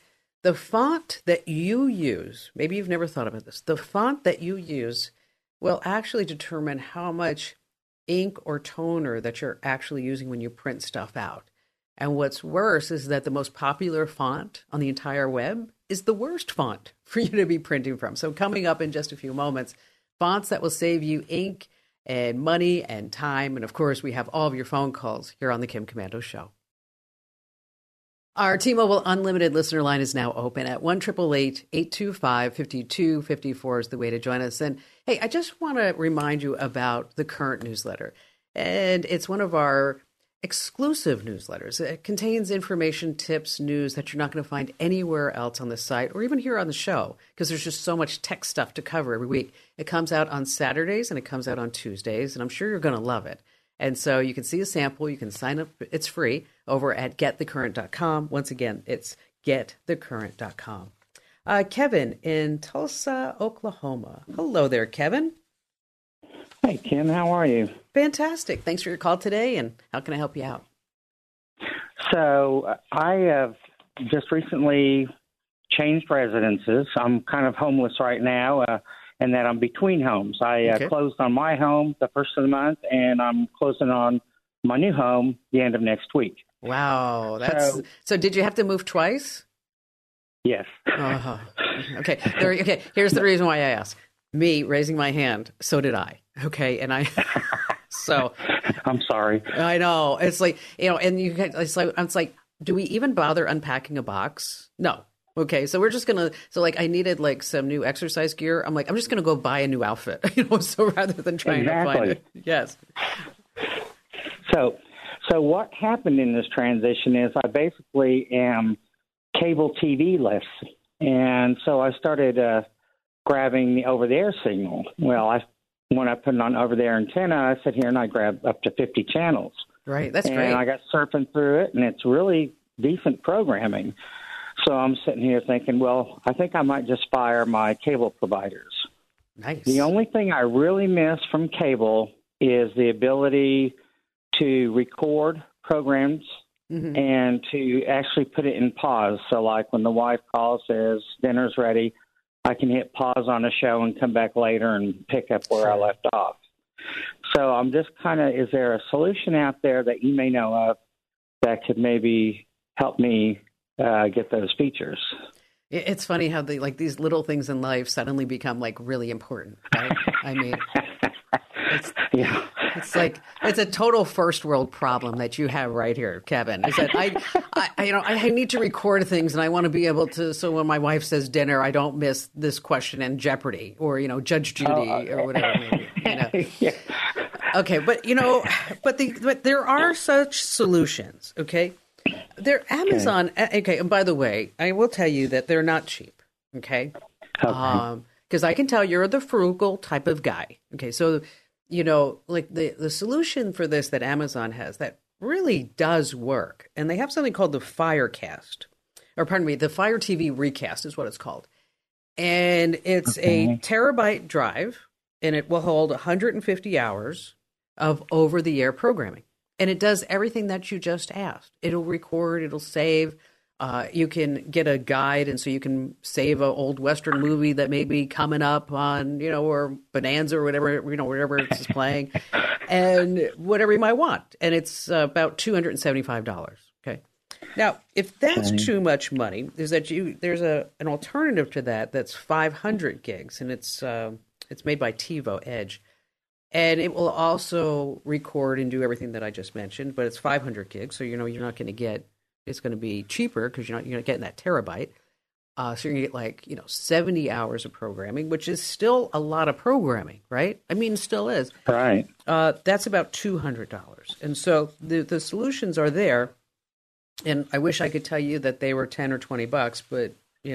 The font that you use, maybe you've never thought about this, the font that you use will actually determine how much ink or toner that you're actually using when you print stuff out. And what's worse is that the most popular font on the entire web is the worst font for you to be printing from. So coming up in just a few moments, fonts that will save you ink and money and time. And of course, we have all of your phone calls here on the Kim Komando Show. Our T-Mobile Unlimited listener line is now open at 1-888-825-5254 is the way to join us. And hey, I just want to remind you about the Current newsletter. And it's one of our exclusive newsletters. It contains information, tips, news that you're not going to find anywhere else on the site or even here on the show, because there's just so much tech stuff to cover every week. It comes out on Saturdays and it comes out on Tuesdays, and I'm sure you're going to love it. And so you can see a sample. You can sign up. It's free over at getthecurrent.com. Once again, it's getthecurrent.com. Kevin in Tulsa, Oklahoma. Hello there, Kevin.
Hey, Kim. How are you?
Fantastic. Thanks for your call today. And how can I help you out?
So I have just recently changed residences. I'm kind of homeless right now. And that I'm between homes. I closed on my home the first of the month, and I'm closing on my new home the end of next week.
Wow. So did you have to move twice?
Yes.
Okay. Okay. Here's the reason why I asked. Me raising my hand, so did I. Okay. And I, so.
I'm sorry.
I know. It's like, and it's like, do we even bother unpacking a box? No. Okay, so we're just going to, I needed some new exercise gear. I'm just going to go buy a new outfit, so rather than trying to find it. Yes.
So what happened in this transition is I basically am cable TV-less. And so I started grabbing the over-the-air signal. Well, when I put it on over-the-air antenna, I sit here and I grab up to 50 channels.
Right, that's great.
And I got surfing through it, and it's really decent programming. So I'm sitting here thinking, well, I think I might just fire my cable providers.
Nice.
The only thing I really miss from cable is the ability to record programs and to actually put it in pause. So like when the wife calls, says dinner's ready, I can hit pause on a show and come back later and pick up where I left off. So I'm just is there a solution out there that you may know of that could maybe help me get those features?
It's funny how these little things in life suddenly become really important, right? I mean, it's a total first world problem that you have right here, Kevin. Is that I need to record things and I want to be able to, so when my wife says dinner, I don't miss this question in Jeopardy or Judge Judy or whatever it may be.
Yeah.
Okay, but but there are such solutions. Okay. They're Amazon. Okay. And by the way, I will tell you that they're not cheap. Okay. Because I can tell you're the frugal type of guy. Okay. So, the solution for this that Amazon has that really does work. And they have something called the Firecast, or pardon me, the Fire TV Recast is what it's called. And it's a terabyte drive, and it will hold 150 hours of over-the-air programming. And it does everything that you just asked. It'll record, it'll save. You can get a guide, and so you can save an old Western movie that may be coming up on, or Bonanza or whatever, wherever it's playing, and whatever you might want. And it's about $275. Okay. Now, if that's too much money, there's an alternative to that that's 500 gigs, and it's made by TiVo Edge. And it will also record and do everything that I just mentioned, but it's 500 gigs, so you're not going to get. It's going to be cheaper because you're not getting that terabyte. So you're going to get 70 hours of programming, which is still a lot of programming, right? I mean, it still is.
Right.
That's about $200, and so the solutions are there. And I wish I could tell you that they were $10 or $20, but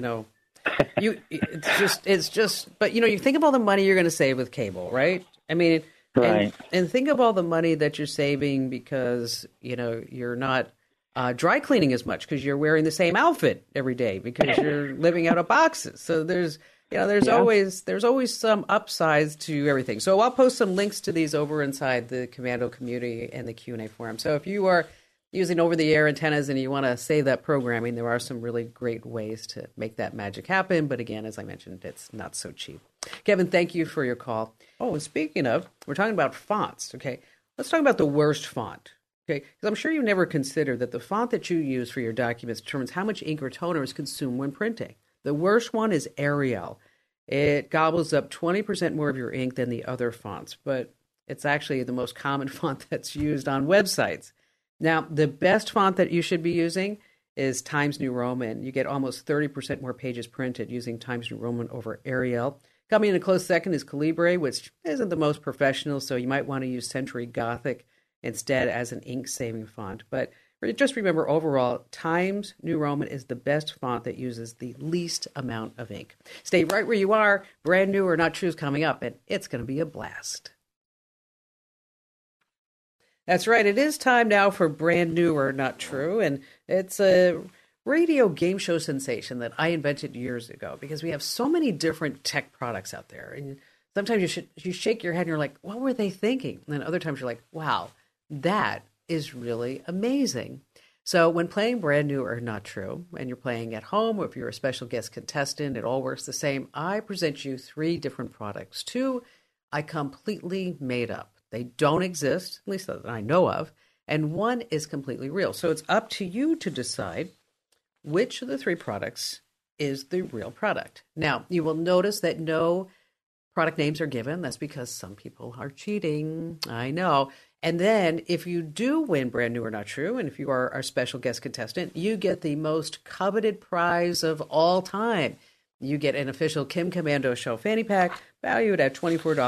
it's just. But you think of all the money you're going to save with cable, right? I mean,
right.
And think of all the money that you're saving because, you're not dry cleaning as much because you're wearing the same outfit every day because you're living out of boxes. So there's always some upsides to everything. So I'll post some links to these over inside the Komando community and the Q&A forum. So if you are using over-the-air antennas and you want to save that programming, there are some really great ways to make that magic happen. But again, as I mentioned, it's not so cheap. Kevin, thank you for your call. Oh, and speaking of, we're talking about fonts, okay? Let's talk about the worst font, okay? Because I'm sure you never considered that the font that you use for your documents determines how much ink or toner is consumed when printing. The worst one is Arial. It gobbles up 20% more of your ink than the other fonts, but it's actually the most common font that's used on websites. Now, the best font that you should be using is Times New Roman. You get almost 30% more pages printed using Times New Roman over Arial. Coming in a close second is Calibri, which isn't the most professional, so you might want to use Century Gothic instead as an ink-saving font. But just remember, overall, Times New Roman is the best font that uses the least amount of ink. Stay right where you are. Brand New or Not True is coming up, and it's going to be a blast. That's right. It is time now for Brand New or Not True, and it's a radio game show sensation that I invented years ago because we have so many different tech products out there, and sometimes you shake your head and you're like, what were they thinking? And then other times you're like, wow, that is really amazing. So when playing Brand New or Not True, and you're playing at home or if you're a special guest contestant, it all works the same. I present you 3 different products. 2 I completely made up. They don't exist, at least that I know of, and 1 is completely real. So it's up to you to decide which of the 3 products is the real product. Now, you will notice that no product names are given. That's because some people are cheating. I know. And then if you do win Brand New or Not True, and if you are our special guest contestant, you get the most coveted prize of all time. You get an official Kim Komando Show fanny pack valued at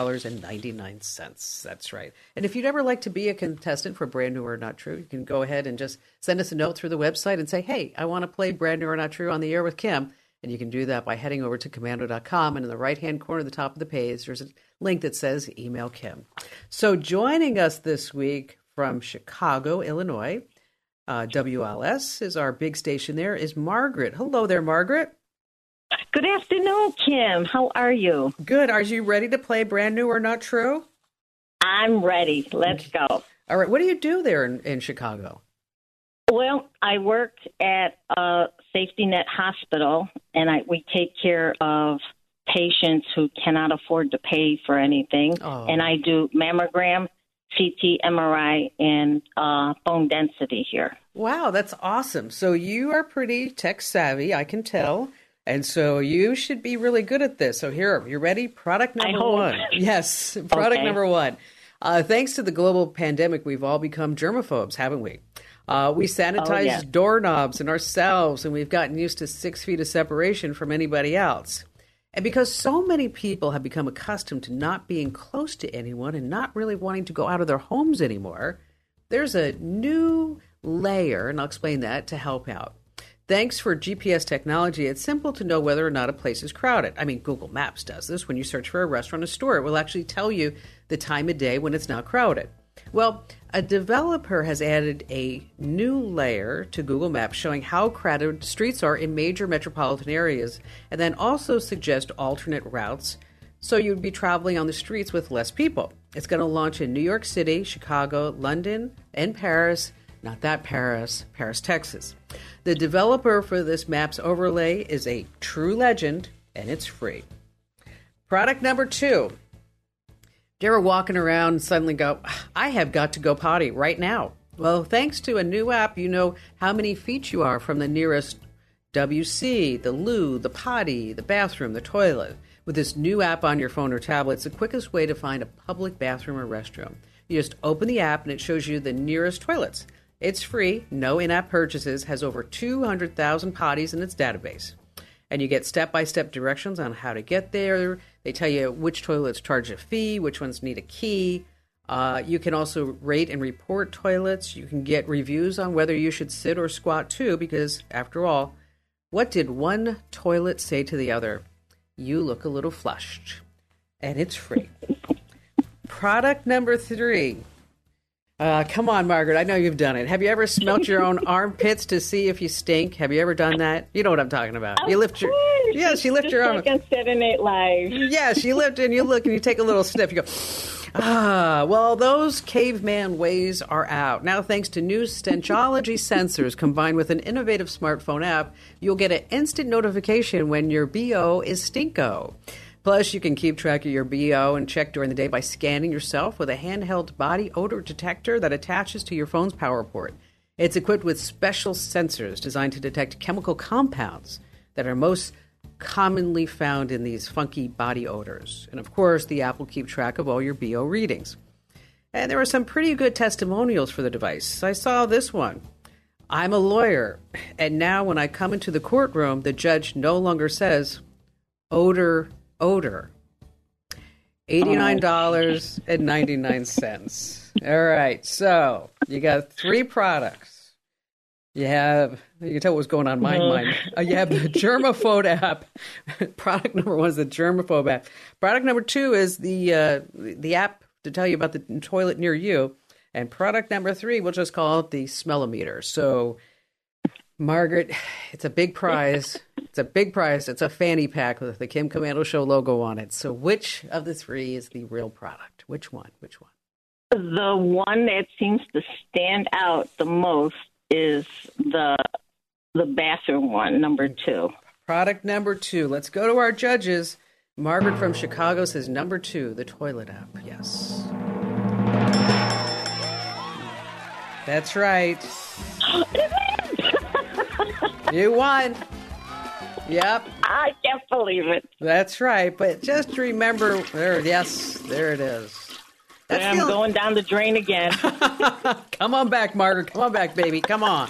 $24.99. That's right. And if you'd ever like to be a contestant for Brand New or Not True, you can go ahead and just send us a note through the website and say, hey, I want to play Brand New or Not True on the air with Kim. And you can do that by heading over to komando.com. And in the right-hand corner at the top of the page, there's a link that says Email Kim. So joining us this week from Chicago, Illinois, WLS is our big station there, is Margaret. Hello there, Margaret.
Good afternoon, Kim. How are you?
Good. Are you ready to play Brand New or Not True?
I'm ready. Let's go.
All right. What do you do there in Chicago?
Well, I work at a safety net hospital, and we take care of patients who cannot afford to pay for anything. Oh. And I do mammogram, CT, MRI, and bone density here.
Wow, that's awesome. So you are pretty tech savvy, I can tell. And so you should be really good at this. So here, you ready? Product number 1. Yes, product number 1. Thanks to the global pandemic, we've all become germaphobes, haven't we? We sanitize doorknobs and ourselves, and we've gotten used to 6 feet of separation from anybody else. And because so many people have become accustomed to not being close to anyone and not really wanting to go out of their homes anymore, there's a new layer, and I'll explain that, to help out. Thanks for GPS technology, it's simple to know whether or not a place is crowded. I mean, Google Maps does this. When you search for a restaurant or store, it will actually tell you the time of day when it's not crowded. Well, a developer has added a new layer to Google Maps showing how crowded streets are in major metropolitan areas, and then also suggest alternate routes so you'd be traveling on the streets with less people. It's going to launch in New York City, Chicago, London, and Paris. Not that Paris, Texas. The developer for this Maps overlay is a true legend, and it's free. Product number 2. You're walking around and suddenly go, I have got to go potty right now. Well, thanks to a new app, you know how many feet you are from the nearest WC, the loo, the potty, the bathroom, the toilet. With this new app on your phone or tablet, it's the quickest way to find a public bathroom or restroom. You just open the app and it shows you the nearest toilets. It's free, no in-app purchases, has over 200,000 potties in its database. And you get step-by-step directions on how to get there. They tell you which toilets charge a fee, which ones need a key. You can also rate and report toilets. You can get reviews on whether you should sit or squat too, because after all, what did one toilet say to the other? You look a little flushed. And it's free. Product number 3. Come on, Margaret. I know you've done it. Have you ever smelt your own armpits to see if you stink? Have you ever done that? You know what I'm talking about. You lift your... Yes, you lift your arm.
Like on Saturday Night Live.
Yes, you lift and you look and you take a little sniff. You go, Well, those caveman ways are out. Now, thanks to new Stenchology sensors combined with an innovative smartphone app, you'll get an instant notification when your BO is stinko. Plus, you can keep track of your BO and check during the day by scanning yourself with a handheld body odor detector that attaches to your phone's power port. It's equipped with special sensors designed to detect chemical compounds that are most commonly found in these funky body odors. And of course, the app will keep track of all your BO readings. And there are some pretty good testimonials for the device. I saw this one. I'm a lawyer, and now when I come into the courtroom, the judge no longer says, odor. $89.99. All right, so you got 3 products. You can tell what's going on in my mind. You have the Germaphobe app. Product number 1 is the Germaphobe app. Product number 2 is the app to tell you about the toilet near you. And product number 3, we'll just call it the Smellometer. So, Margaret, it's a big prize. It's a big prize. It's a fanny pack with the Kim Komando Show logo on it. So which of the 3 is the real product? Which one?
The one that seems to stand out the most is the bathroom one, number 2.
Product number 2. Let's go to our judges. Margaret from Chicago says number 2, the toilet app. Yes. That's right. You won. Yep.
I can't believe it.
That's right. But just remember, there it is.
I'm going down the drain again.
Come on back, Margaret. Come on back, baby. Come on.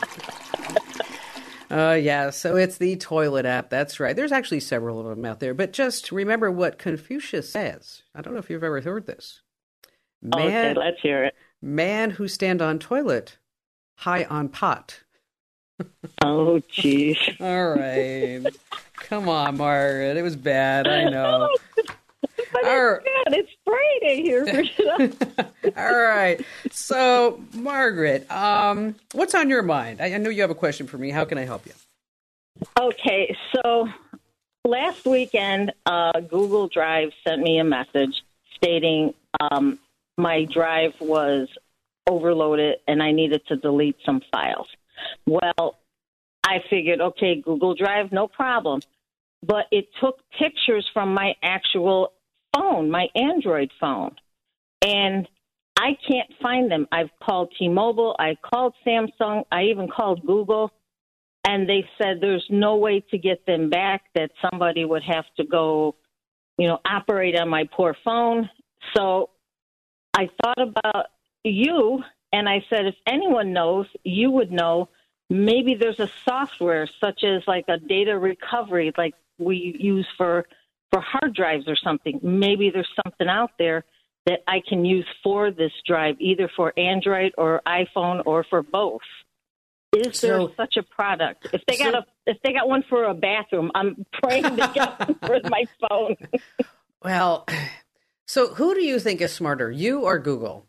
Yeah, so it's the toilet app. That's right. There's actually several of them out there. But just remember what Confucius says. I don't know if you've ever heard this.
Okay, let's hear it.
Man who stand on toilet, high on pot.
Oh, jeez.
All right. Come on, Margaret. It was bad. I know.
But it's Friday here.
All right. So, Margaret, what's on your mind? I know you have a question for me. How can I help you?
Okay. So, last weekend, Google Drive sent me a message stating my drive was overloaded and I needed to delete some files. Well, I figured, okay, Google Drive, no problem. But it took pictures from my actual phone, my Android phone, and I can't find them. I've called T-Mobile, I called Samsung, I even called Google, and they said there's no way to get them back, that somebody would have to go, operate on my poor phone. So I thought about you, and I said, if anyone knows, you would know, maybe there's a software such as like a data recovery like we use for hard drives or something. Maybe there's something out there that I can use for this drive, either for Android or iPhone or for both. Is there such a product? If they got one for a bathroom, I'm praying they got one for my phone.
Well, so who do you think is smarter, you or Google?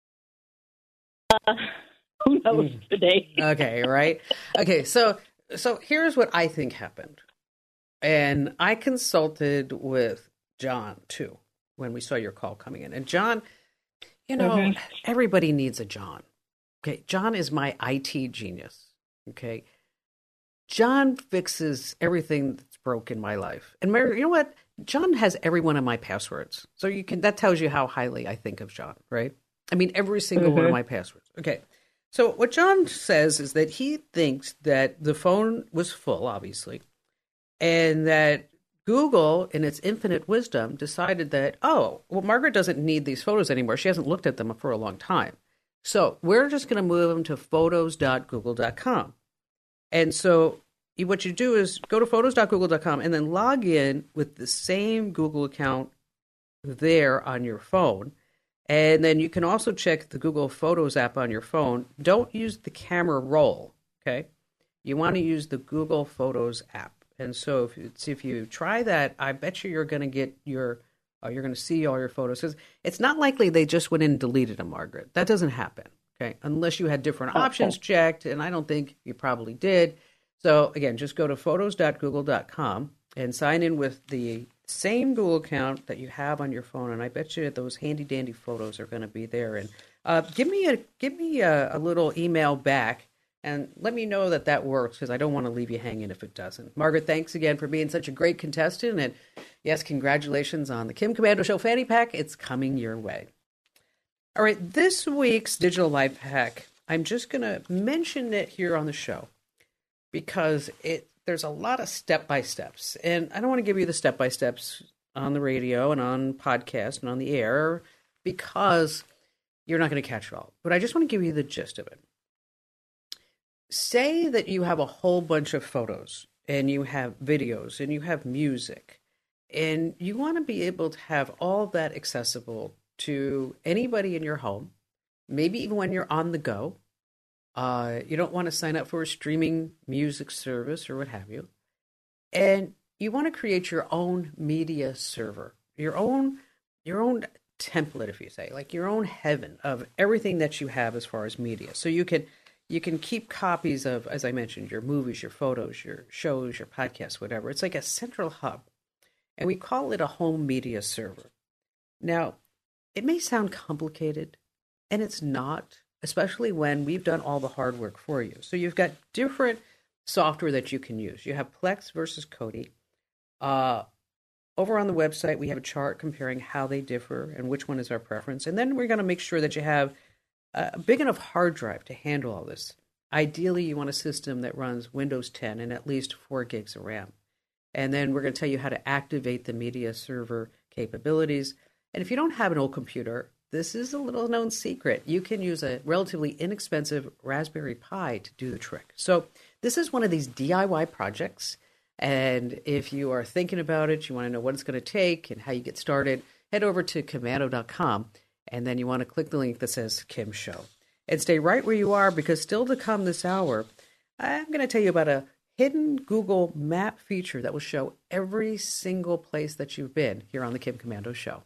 Who knows today?
Okay, right. Okay, so here's what I think happened. And I consulted with John, too, when we saw your call coming in. And John, everybody needs a John. Okay, John is my IT genius. Okay, John fixes everything that's broke in my life. And Mary, you know what? John has every one of my passwords. So that tells you how highly I think of John, right? I mean, every single one of my passwords. Okay. So what John says is that he thinks that the phone was full, obviously, and that Google, in its infinite wisdom, decided that, Margaret doesn't need these photos anymore. She hasn't looked at them for a long time. So we're just going to move them to photos.google.com. And so what you do is go to photos.google.com and then log in with the same Google account there on your phone. And then you can also check the Google Photos app on your phone. Don't use the camera roll, okay? You want to use the Google Photos app. And so if you try that, I bet you're going to get you're going to see all your photos. Because it's not likely they just went in and deleted them, Margaret. That doesn't happen, okay? Unless you had different options checked, and I don't think you probably did. So, again, just go to photos.google.com and sign in with the same Google account that you have on your phone, and I bet you those handy dandy photos are going to be there. And give me a little email back and let me know that works, because I don't want to leave you hanging if it doesn't. Margaret, thanks again for being such a great contestant, and yes, congratulations on the Kim Komando Show Fanny Pack. It's coming your way. All right, this week's Digital Life Hack, I'm just going to mention it here on the show because there's a lot of step-by-steps, and I don't want to give you the step-by-steps on the radio and on podcast and on the air because you're not going to catch it all. But I just want to give you the gist of it. Say that you have a whole bunch of photos and you have videos and you have music, and you want to be able to have all that accessible to anybody in your home, maybe even when you're on the go. You don't want to sign up for a streaming music service or what have you. And you want to create your own media server, your own template, if you say, like your own heaven of everything that you have as far as media. So you can keep copies of, as I mentioned, your movies, your photos, your shows, your podcasts, whatever. It's like a central hub. And we call it a home media server. Now, it may sound complicated, and it's not, especially when we've done all the hard work for you. So you've got different software that you can use. You have Plex versus Kodi. Over on the website, we have a chart comparing how they differ and which one is our preference. And then we're going to make sure that you have a big enough hard drive to handle all this. Ideally, you want a system that runs Windows 10 and at least 4 gigs of RAM. And then we're going to tell you how to activate the media server capabilities. And if you don't have an old computer, this is a little known secret. You can use a relatively inexpensive Raspberry Pi to do the trick. So this is one of these DIY projects. And if you are thinking about it, you want to know what it's going to take and how you get started, head over to komando.com. And then you want to click the link that says Kim Show. And stay right where you are, because still to come this hour, I'm going to tell you about a hidden Google Map feature that will show every single place that you've been here on the Kim Komando Show.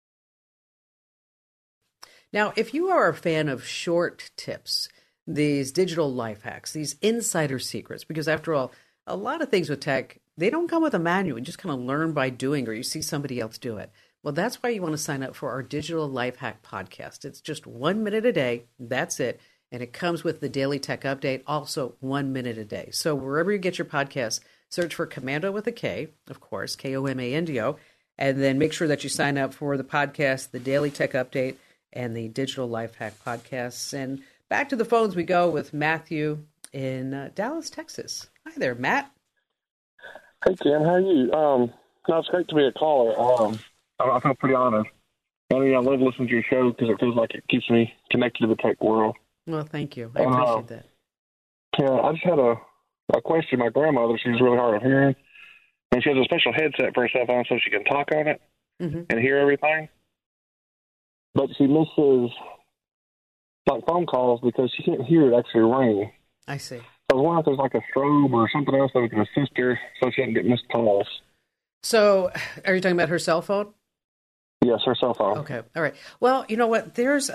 Now, if you are a fan of short tips, these digital life hacks, these insider secrets, because after all, a lot of things with tech, they don't come with a manual. You just kind of learn by doing, or you see somebody else do it. Well, that's why you want to sign up for our Digital Life Hack podcast. It's just 1 minute a day. That's it. And it comes with the daily tech update, also 1 minute a day. So wherever you get your podcasts, search for Komando with a K, of course, Komando, and then make sure that you sign up for the podcast, the daily tech update, and the Digital Life Hack podcasts. And back to the phones we go with Matthew in Dallas, Texas. Hi there, Matt.
Hey, Kim. How are you? No, it's great to be a caller. I feel pretty honored. I mean, I love listening to your show because it feels like it keeps me connected to the tech world.
Well, thank you. I appreciate that.
Yeah, I just had a question. My grandmother, she's really hard of hearing, and she has a special headset for her cell phone so she can talk on it and hear everything. But she misses like phone calls because she can't hear it actually ring.
I see.
So I was wondering if there's like a strobe or something else that we can assist her so she doesn't get missed calls.
So are you talking about her cell phone?
Yes, her cell phone.
Okay. All right. Well, you know what? There's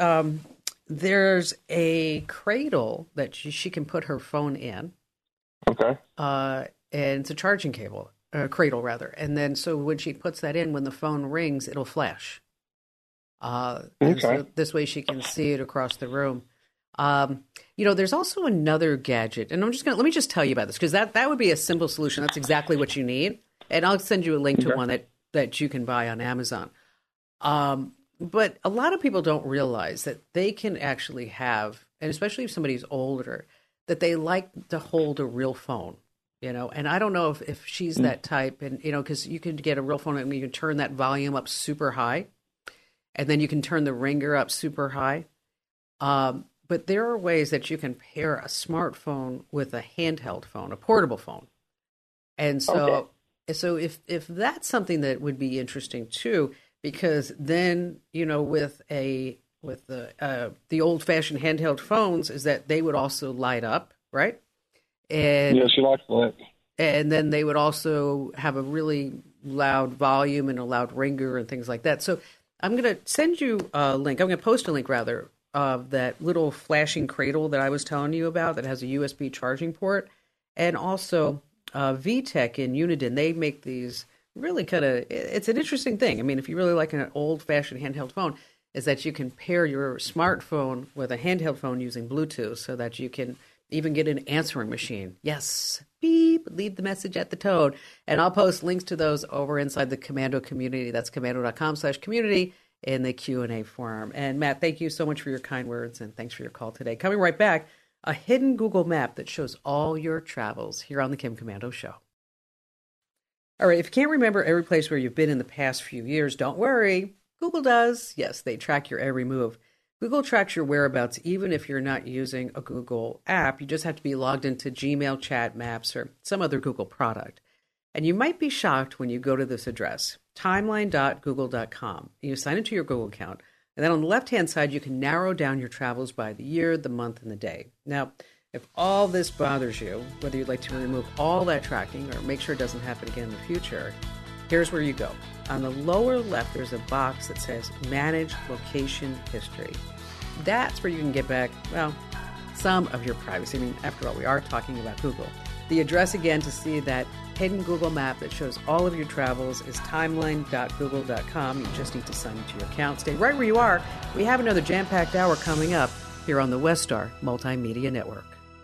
a cradle that she can put her phone in.
Okay.
And it's a charging cable, cradle rather. And then so when she puts that in, when the phone rings, it'll flash. Okay. So this way she can see it across the room. There's also another gadget, and let me just tell you about this, because that would be a simple solution. That's exactly what you need. And I'll send you a link to one that you can buy on Amazon. But a lot of people don't realize that they can actually have, and especially if somebody's older, that they like to hold a real phone, and I don't know if she's that type, and, because you can get a real phone and you can turn that volume up super high, and then you can turn the ringer up super high. But there are ways that you can pair a smartphone with a handheld phone, a portable phone. And so if that's something that would be interesting too, because then, with the old-fashioned handheld phones is that they would also light up, right? And
yeah, she likes that.
And then they would also have a really loud volume and a loud ringer and things like that. So I'm going to send you a link. I'm going to post a link, rather, of that little flashing cradle that I was telling you about that has a USB charging port. And also VTech in Uniden, they make these really it's an interesting thing. I mean, if you really like an old-fashioned handheld phone, is that you can pair your smartphone with a handheld phone using Bluetooth so that you can even get an answering machine. Yes, beep, leave the message at the tone. And I'll post links to those over inside the Komando community. That's komando.com/community in the Q&A forum. And Matt, thank you so much for your kind words, and thanks for your call today. Coming right back, a hidden Google map that shows all your travels here on the Kim Komando Show. All right, if you can't remember every place where you've been in the past few years, don't worry. Google does. Yes, they track your every move. Google tracks your whereabouts even if you're not using a Google app. You just have to be logged into Gmail, Chat, Maps, or some other Google product. And you might be shocked when you go to this address, timeline.google.com. You sign into your Google account, and then on the left-hand side, you can narrow down your travels by the year, the month, and the day. Now, if all this bothers you, whether you'd like to remove all that tracking or make sure it doesn't happen again in the future, here's where you go. On the lower left, there's a box that says Manage Location History. That's where you can get back, well, some of your privacy. I mean, after all, we are talking about Google. The address again to see that hidden Google map that shows all of your travels is timeline.google.com. You just need to sign into your account. Stay right where you are. We have another jam-packed hour coming up here on the Westar Multimedia Network.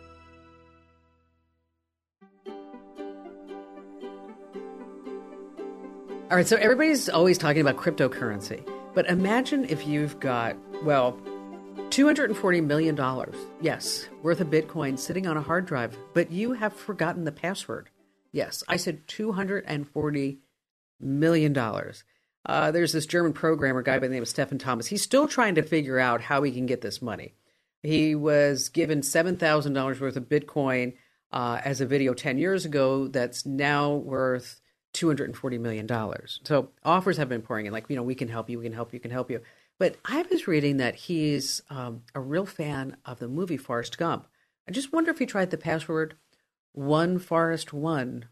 All right, so everybody's always talking about cryptocurrency, but imagine if you've got, well, $240 million, yes, worth of Bitcoin sitting on a hard drive, but you have forgotten the password. Yes, I said $240 million. There's this German programmer guy by the name of Stefan Thomas. He's still trying to figure out how he can get this money. He was given $7,000 worth of Bitcoin as a video 10 years ago that's now worth $240 million. So offers have been pouring in, like, we can help you, we can help you, we can help you. But I was reading that he's a real fan of the movie Forrest Gump. I just wonder if he tried the password One Forrest One.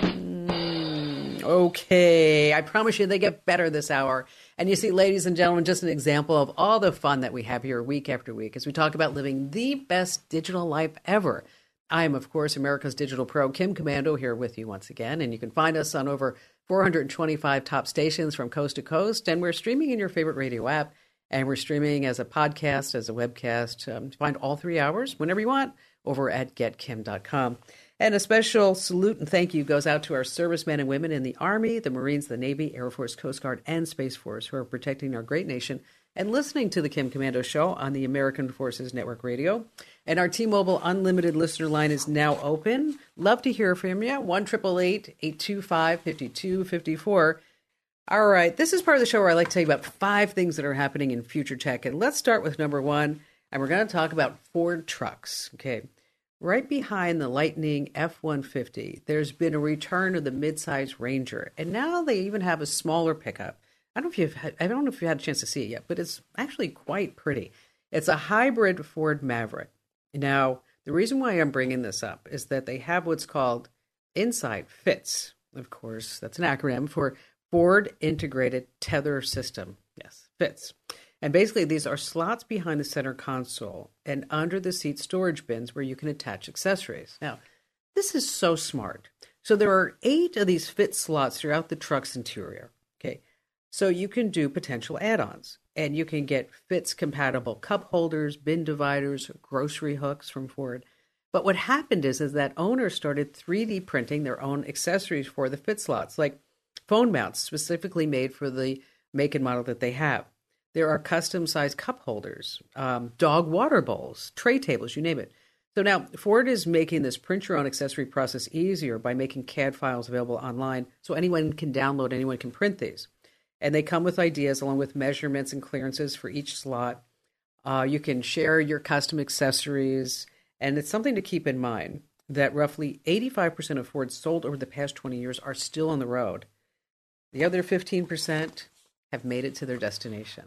Okay, I promise you they get better this hour. And you see, ladies and gentlemen, just an example of all the fun that we have here week after week as we talk about living the best digital life ever. I am, of course, America's digital pro, Kim Komando, here with you once again. And you can find us on over 425 top stations from coast to coast. And we're streaming in your favorite radio app. And we're streaming as a podcast, as a webcast. Find all 3 hours whenever you want over at getkim.com. And a special salute and thank you goes out to our servicemen and women in the Army, the Marines, the Navy, Air Force, Coast Guard, and Space Force who are protecting our great nation and listening to the Kim Komando Show on the American Forces Network Radio. And our T-Mobile Unlimited listener line is now open. Love to hear from you. 1-888-825-5254. All right, this is part of the show where I like to tell you about 5 things that are happening in future tech. And let's start with number 1, and we're going to talk about Ford trucks. Okay, right behind the Lightning F-150, there's been a return of the midsize Ranger, and now they even have a smaller pickup. I don't know if you had a chance to see it yet, but it's actually quite pretty. It's a hybrid Ford Maverick. Now, the reason why I'm bringing this up is that they have what's called Inside FITS. Of course, that's an acronym for Ford Integrated Tether System. Yes, FITS. And basically, these are slots behind the center console and under the seat storage bins where you can attach accessories. Now, this is so smart. So there are 8 of these FITS slots throughout the truck's interior. Okay, so you can do potential add-ons. And you can get FITS-compatible cup holders, bin dividers, grocery hooks from Ford. But what happened is that owners started 3D printing their own accessories for the FITS slots, like phone mounts specifically made for the make and model that they have. There are custom-sized cup holders, dog water bowls, tray tables, you name it. So now Ford is making this print-your-own accessory process easier by making CAD files available online so anyone can download, anyone can print these. And they come with ideas along with measurements and clearances for each slot. You can share your custom accessories. And it's something to keep in mind that roughly 85% of Fords sold over the past 20 years are still on the road. The other 15% have made it to their destination.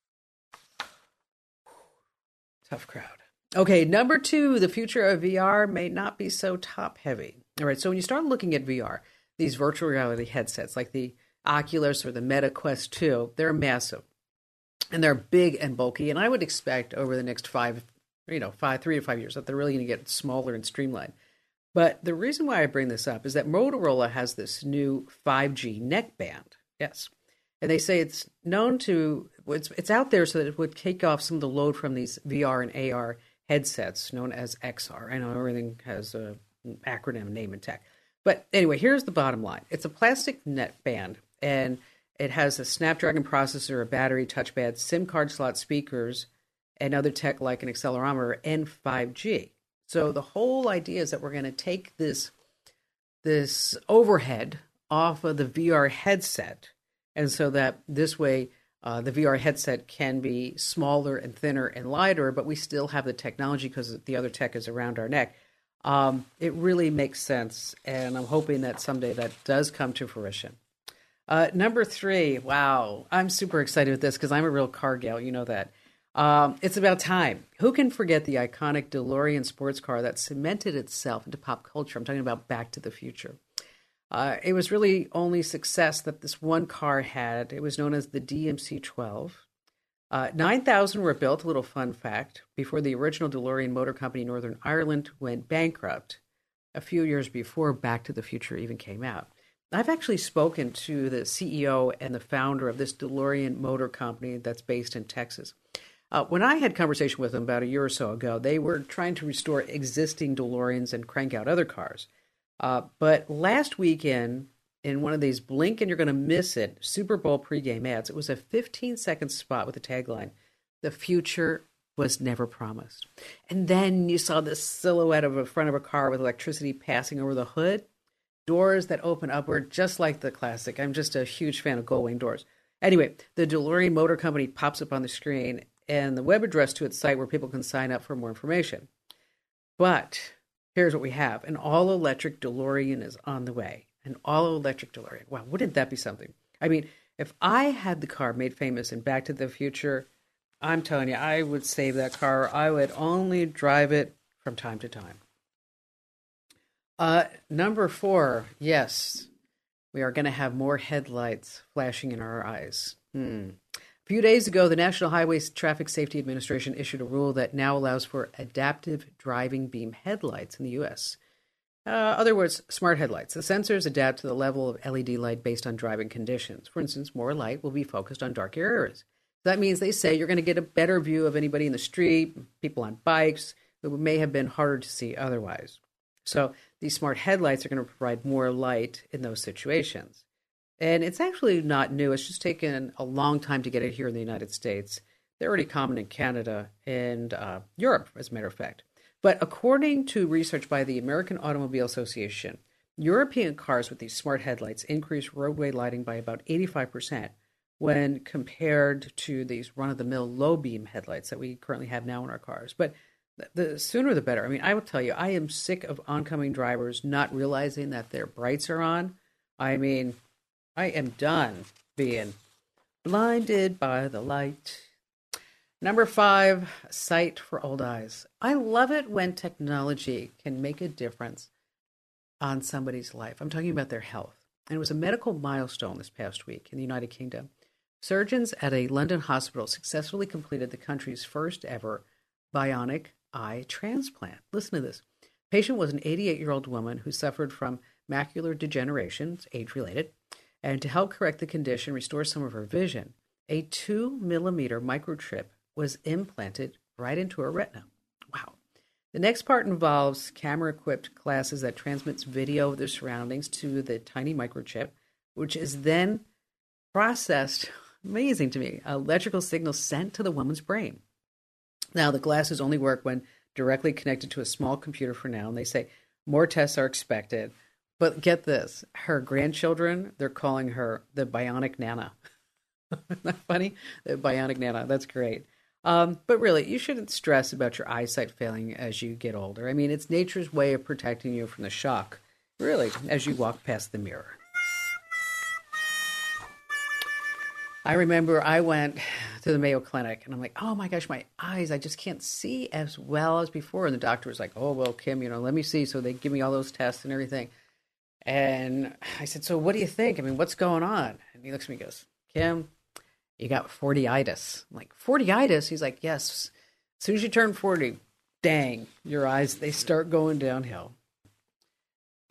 Tough crowd. Okay, number 2, the future of VR may not be so top-heavy. All right, so when you start looking at VR, these virtual reality headsets like the Oculus or the Meta Quest 2, they're massive. And they're big and bulky. And I would expect over the next 3 to 5 years that they're really going to get smaller and streamlined. But the reason why I bring this up is that Motorola has this new 5G neck band. Yes. And they say it's known to, it's out there so that it would take off some of the load from these VR and AR headsets known as XR. I know everything has an acronym, name, and tech. But anyway, here's the bottom line. It's a plastic neck band, and it has a Snapdragon processor, a battery, touchpad, SIM card slot, speakers, and other tech like an accelerometer and 5G. So the whole idea is that we're going to take this overhead off of the VR headset, and so that this way the VR headset can be smaller and thinner and lighter, but we still have the technology because the other tech is around our neck. It really makes sense, and I'm hoping that someday that does come to fruition. Number 3, wow, I'm super excited with this because I'm a real car gal, you know that. It's about time. Who can forget the iconic DeLorean sports car that cemented itself into pop culture? I'm talking about Back to the Future. It was really only success that this one car had. It was known as the DMC-12. 9,000 were built, a little fun fact, before the original DeLorean Motor Company in Northern Ireland went bankrupt a few years before Back to the Future even came out. I've actually spoken to the CEO and the founder of this DeLorean Motor Company that's based in Texas. When I had conversation with them about a year or so ago, they were trying to restore existing DeLoreans and crank out other cars. But last weekend, in one of these blink and you're going to miss it Super Bowl pregame ads, it was a 15-second spot with the tagline, "The future was never promised." And then you saw this silhouette of a front of a car with electricity passing over the hood, doors that open upward, just like the classic. I'm just a huge fan of Gullwing doors. Anyway, the DeLorean Motor Company pops up on the screen and the web address to its site where people can sign up for more information. But here's what we have. An all-electric DeLorean is on the way. An all-electric DeLorean. Wow, wouldn't that be something? I mean, if I had the car made famous in Back to the Future, I'm telling you, I would save that car. I would only drive it from time to time. Number 4, yes, we are going to have more headlights flashing in our eyes. A few days ago, the National Highway Traffic Safety Administration issued a rule that now allows for adaptive driving beam headlights in the U.S. Other words, smart headlights. The sensors adapt to the level of LED light based on driving conditions. For instance, more light will be focused on dark areas. That means they say you're going to get a better view of anybody in the street, people on bikes, that may have been harder to see otherwise. So these smart headlights are going to provide more light in those situations. And it's actually not new. It's just taken a long time to get it here in the United States. They're already common in Canada and Europe, as a matter of fact. But according to research by the American Automobile Association, European cars with these smart headlights increase roadway lighting by about 85% when compared to these run-of-the-mill low-beam headlights that we currently have now in our cars. But the sooner the better. I mean, I will tell you, I am sick of oncoming drivers not realizing that their brights are on. I mean, I am done being blinded by the light. Number 5, sight for old eyes. I love it when technology can make a difference on somebody's life. I'm talking about their health. And it was a medical milestone this past week in the United Kingdom. Surgeons at a London hospital successfully completed the country's first ever bionic eye transplant. Listen to this. The patient was an 88-year-old woman who suffered from macular degeneration, age-related, and to help correct the condition, restore some of her vision, a 2-millimeter microchip was implanted right into her retina. Wow. The next part involves camera-equipped glasses that transmits video of their surroundings to the tiny microchip, which is then processed, amazing to me, electrical signals sent to the woman's brain. Now, the glasses only work when directly connected to a small computer for now, and they say more tests are expected. But get this, her grandchildren, they're calling her the Bionic Nana. Isn't that funny? The Bionic Nana, that's great. But really, you shouldn't stress about your eyesight failing as you get older. I mean, it's nature's way of protecting you from the shock, really, as you walk past the mirror. I remember I went to the Mayo Clinic, and I'm like, oh my gosh, my eyes, I just can't see as well as before. And the doctor was like, oh, well, Kim, let me see. So they give me all those tests and everything. And I said, so what do you think? I mean, what's going on? And he looks at me and goes, Kim, you got 40-itis. I'm like, 40-itis? He's like, yes. As soon as you turn 40, dang, your eyes, they start going downhill.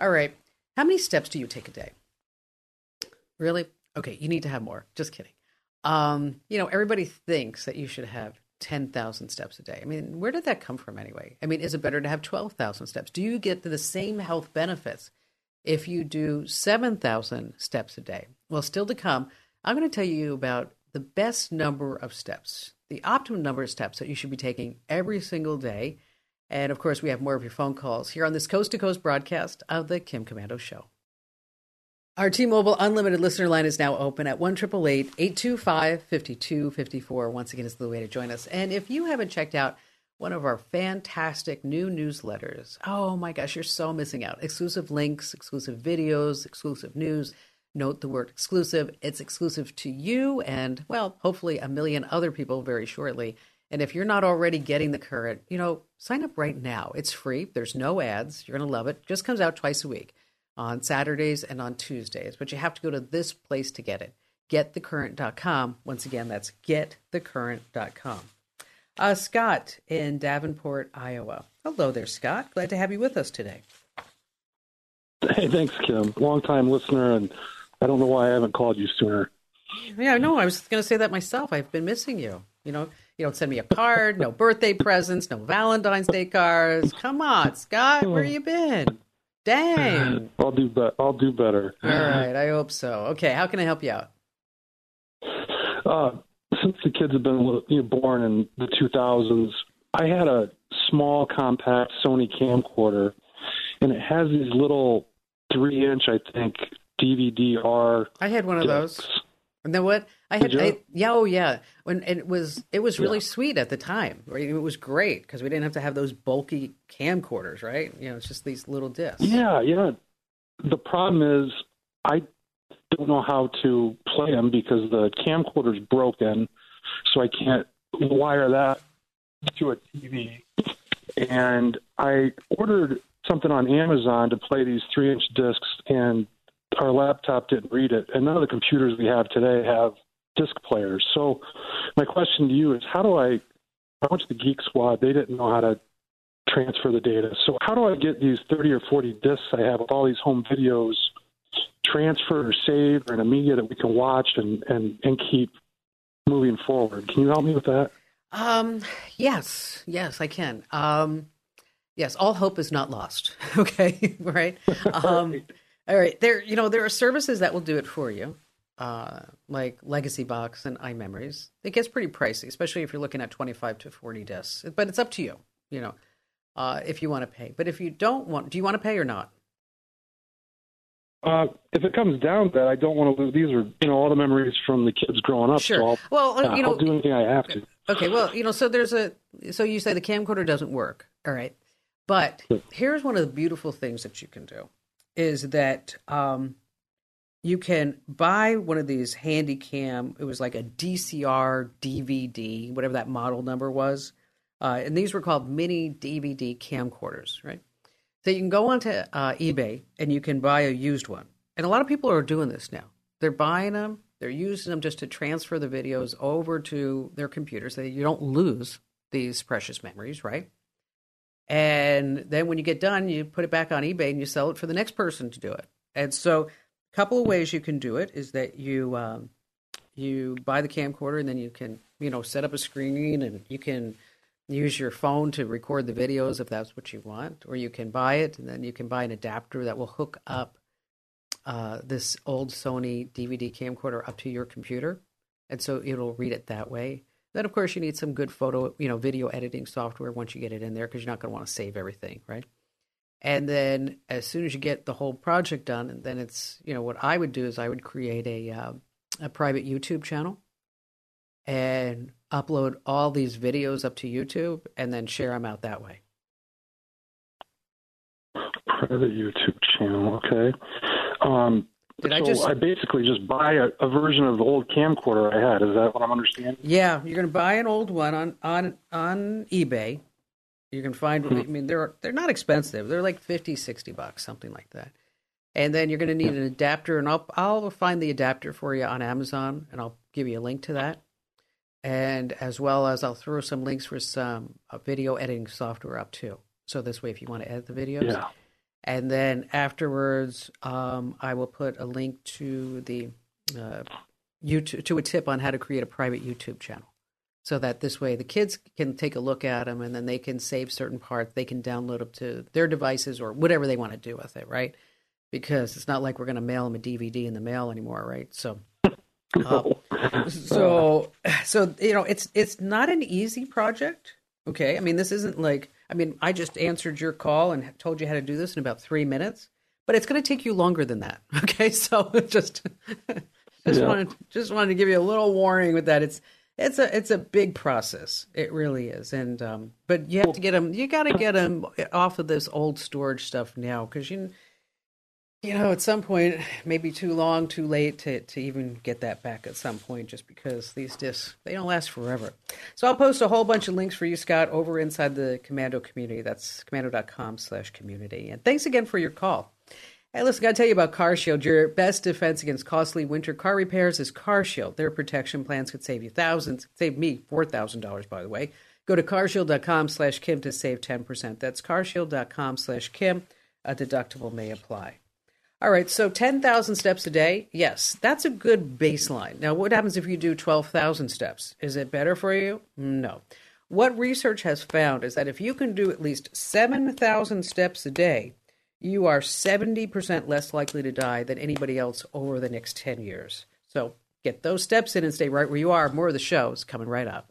All right. How many steps do you take a day? Really? Okay, you need to have more. Just kidding. Everybody thinks that you should have 10,000 steps a day. I mean, where did that come from anyway? I mean, is it better to have 12,000 steps? Do you get the same health benefits if you do 7,000 steps a day? Well, still to come, I'm going to tell you about the best number of steps, the optimum number of steps that you should be taking every single day. And of course, we have more of your phone calls here on this Coast to Coast broadcast of the Kim Komando Show. Our T-Mobile Unlimited listener line is now open at 1-888-825-5254. Once again, is the way to join us. And if you haven't checked out one of our fantastic new newsletters, oh my gosh, you're so missing out. Exclusive links, exclusive videos, exclusive news. Note the word exclusive. It's exclusive to you and, well, hopefully a million other people very shortly. And if you're not already getting the current, sign up right now. It's free. There's no ads. You're going to love it. Just comes out twice a week on Saturdays and on Tuesdays. But you have to go to this place to get it. GetTheCurrent.com. Once again, that's GetTheCurrent.com. Scott in Davenport, Iowa. Hello there, Scott. Glad to have you with us today.
Hey, thanks, Kim. Long-time listener, and I don't know why I haven't called you sooner.
Yeah, no, I was going to say that myself. I've been missing you. You don't send me a card, no birthday presents, no Valentine's Day cards. Come on, Scott, where you been? Dang.
I'll do better. All
right, I hope so. Okay, how can I help you out?
Since the kids have been born in the 2000s, I had a small compact Sony camcorder, and it has these little 3-inch, I think, DVD-R.
I had one of those. And then what? Yeah. When it was really sweet at the time. Right? It was great because we didn't have to have those bulky camcorders, right? It's just these little discs.
Yeah. The problem is I don't know how to play them because the camcorder's broken, so I can't wire that to a TV. And I ordered something on Amazon to play these 3-inch discs, and our laptop didn't read it, and none of the computers we have today have disc players. So my question to you is, I went to the Geek Squad. They didn't know how to transfer the data. So how do I get these 30 or 40 discs I have with all these home videos transferred or saved or in a media that we can watch and keep moving forward? Can you help me with that?
Yes, I can. Yes, all hope is not lost. Okay, right? All right. There are services that will do it for you, like Legacy Box and iMemories. It gets pretty pricey, especially if you're looking at 25 to 40 discs. But it's up to you, if you want to pay. But if you don't want, do you want to pay or not?
If it comes down to that, I don't want to lose. These are, all the memories from the kids growing up.
Sure.
So I'll do anything I have to.
Okay. Well, so so you say the camcorder doesn't work. All right. But here's one of the beautiful things that you can do is that you can buy one of these handy cam. It was like a DCR DVD, whatever that model number was. And these were called mini DVD camcorders, right? So you can go onto eBay and you can buy a used one. And a lot of people are doing this now. They're buying them. They're using them just to transfer the videos over to their computers so that you don't lose these precious memories, right? And then when you get done, you put it back on eBay and you sell it for the next person to do it. And so a couple of ways you can do it is that you buy the camcorder and then you can, set up a screen and you can use your phone to record the videos if that's what you want, or you can buy it and then you can buy an adapter that will hook up this old Sony DVD camcorder up to your computer. And so it'll read it that way. Then, of course, you need some good video editing software once you get it in there because you're not going to want to save everything, right? And then as soon as you get the whole project done, then it's, what I would do is I would create a private YouTube channel and upload all these videos up to YouTube and then share them out that way.
Private YouTube channel, okay. I basically just buy a version of the old camcorder I had. Is that what I'm understanding?
Yeah, you're going to buy an old one on eBay. You can find, I mean, they're not expensive. They're like $50-$60, something like that. And then you're going to need an adapter, and I'll find the adapter for you on Amazon, and I'll give you a link to that. And as well as I'll throw some links for some video editing software up too. So this way, if you want to edit the videos.
Yeah.
And then afterwards, I will put a link to the YouTube, to a tip on how to create a private YouTube channel. So that this way the kids can take a look at them and then they can save certain parts. They can download them to their devices or whatever they want to do with it, right? Because it's not like we're going to mail them a DVD in the mail anymore, right? So, so it's not an easy project, okay? I mean, this isn't like, I just answered your call and told you how to do this in about 3 minutes, but it's going to take you longer than that, okay? So just wanted to give you a little warning with that. It's a big process. It really is. And but you have to get them. You got to get them off of this old storage stuff now, because you know at some point, maybe too long, too late to even get that back at some point, just because these discs, they don't last forever. So I'll post a whole bunch of links for you, Scott, over inside the Komando community. That's komando.com/community. And thanks again for your call. Hey, listen, I got to tell you about CarShield. Your best defense against costly winter car repairs is CarShield. Their protection plans could save you thousands. Save me $4,000, by the way. Go to carshield.com/Kim to save 10%. That's carshield.com/Kim. A deductible may apply. All right, so 10,000 steps a day. Yes, that's a good baseline. Now, what happens if you do 12,000 steps? Is it better for you? No. What research has found is that if you can do at least 7,000 steps a day, you are 70% less likely to die than anybody else over the next 10 years. So get those steps in and stay right where you are. More of the show is coming right up.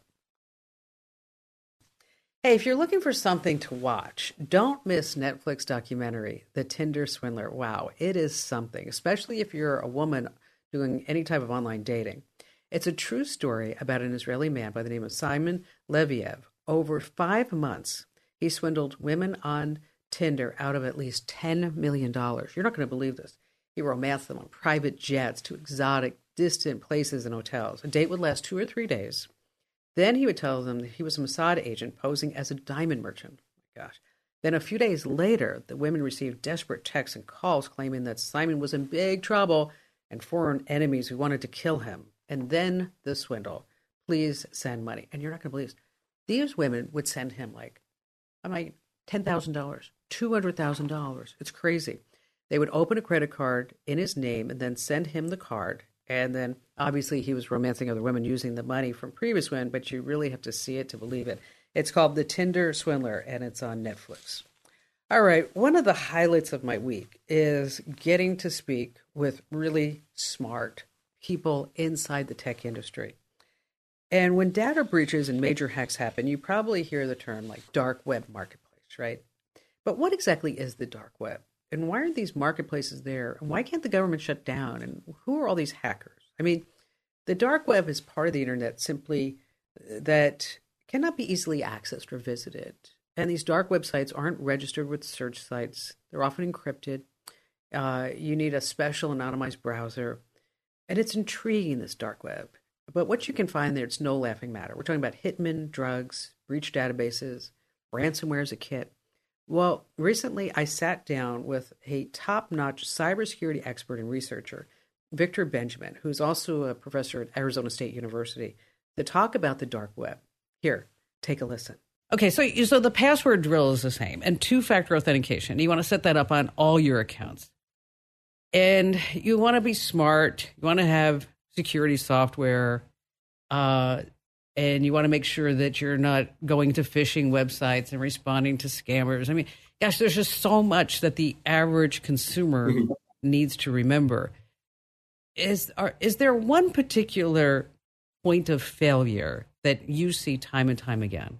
Hey, if you're looking for something to watch, don't miss Netflix documentary, The Tinder Swindler. Wow, it is something, especially if you're a woman doing any type of online dating. It's a true story about an Israeli man by the name of Simon Leviev. Over 5 months, he swindled women on Tinder out of at least $10 million. You're not going to believe this. He romanced them on private jets to exotic, distant places and hotels. A date would last 2 or 3 days. Then he would tell them that he was a Mossad agent posing as a diamond merchant. Oh my gosh. Then a few days later, the women received desperate texts and calls claiming that Simon was in big trouble and foreign enemies who wanted to kill him. And then the swindle. Please send money. And you're not going to believe this. These women would send him $10,000, $200,000. It's crazy. They would open a credit card in his name and then send him the card. And then obviously he was romancing other women using the money from previous women, but you really have to see it to believe it. It's called The Tinder Swindler, and it's on Netflix. All right. One of the highlights of my week is getting to speak with really smart people inside the tech industry. And when data breaches and major hacks happen, you probably hear the term like dark web marketplace, right? But what exactly is the dark web? And why aren't these marketplaces there? And why can't the government shut down? And who are all these hackers? I mean, the dark web is part of the internet simply that cannot be easily accessed or visited. And these dark websites aren't registered with search sites. They're often encrypted. You need a special anonymized browser. And it's intriguing, this dark web. But what you can find there, it's no laughing matter. We're talking about hitmen, drugs, breach databases, ransomware as a kit. Well, recently I sat down with a top-notch cybersecurity expert and researcher, Victor Benjamin, who's also a professor at Arizona State University, to talk about the dark web. Here, take a listen. Okay, so the password drill is the same, and two-factor authentication. You want to set that up on all your accounts. And you want to be smart. You want to have security software, and you want to make sure that you're not going to phishing websites and responding to scammers. I mean, gosh, there's just so much that the average consumer needs to remember. Is there one particular point of failure that you see time and time again?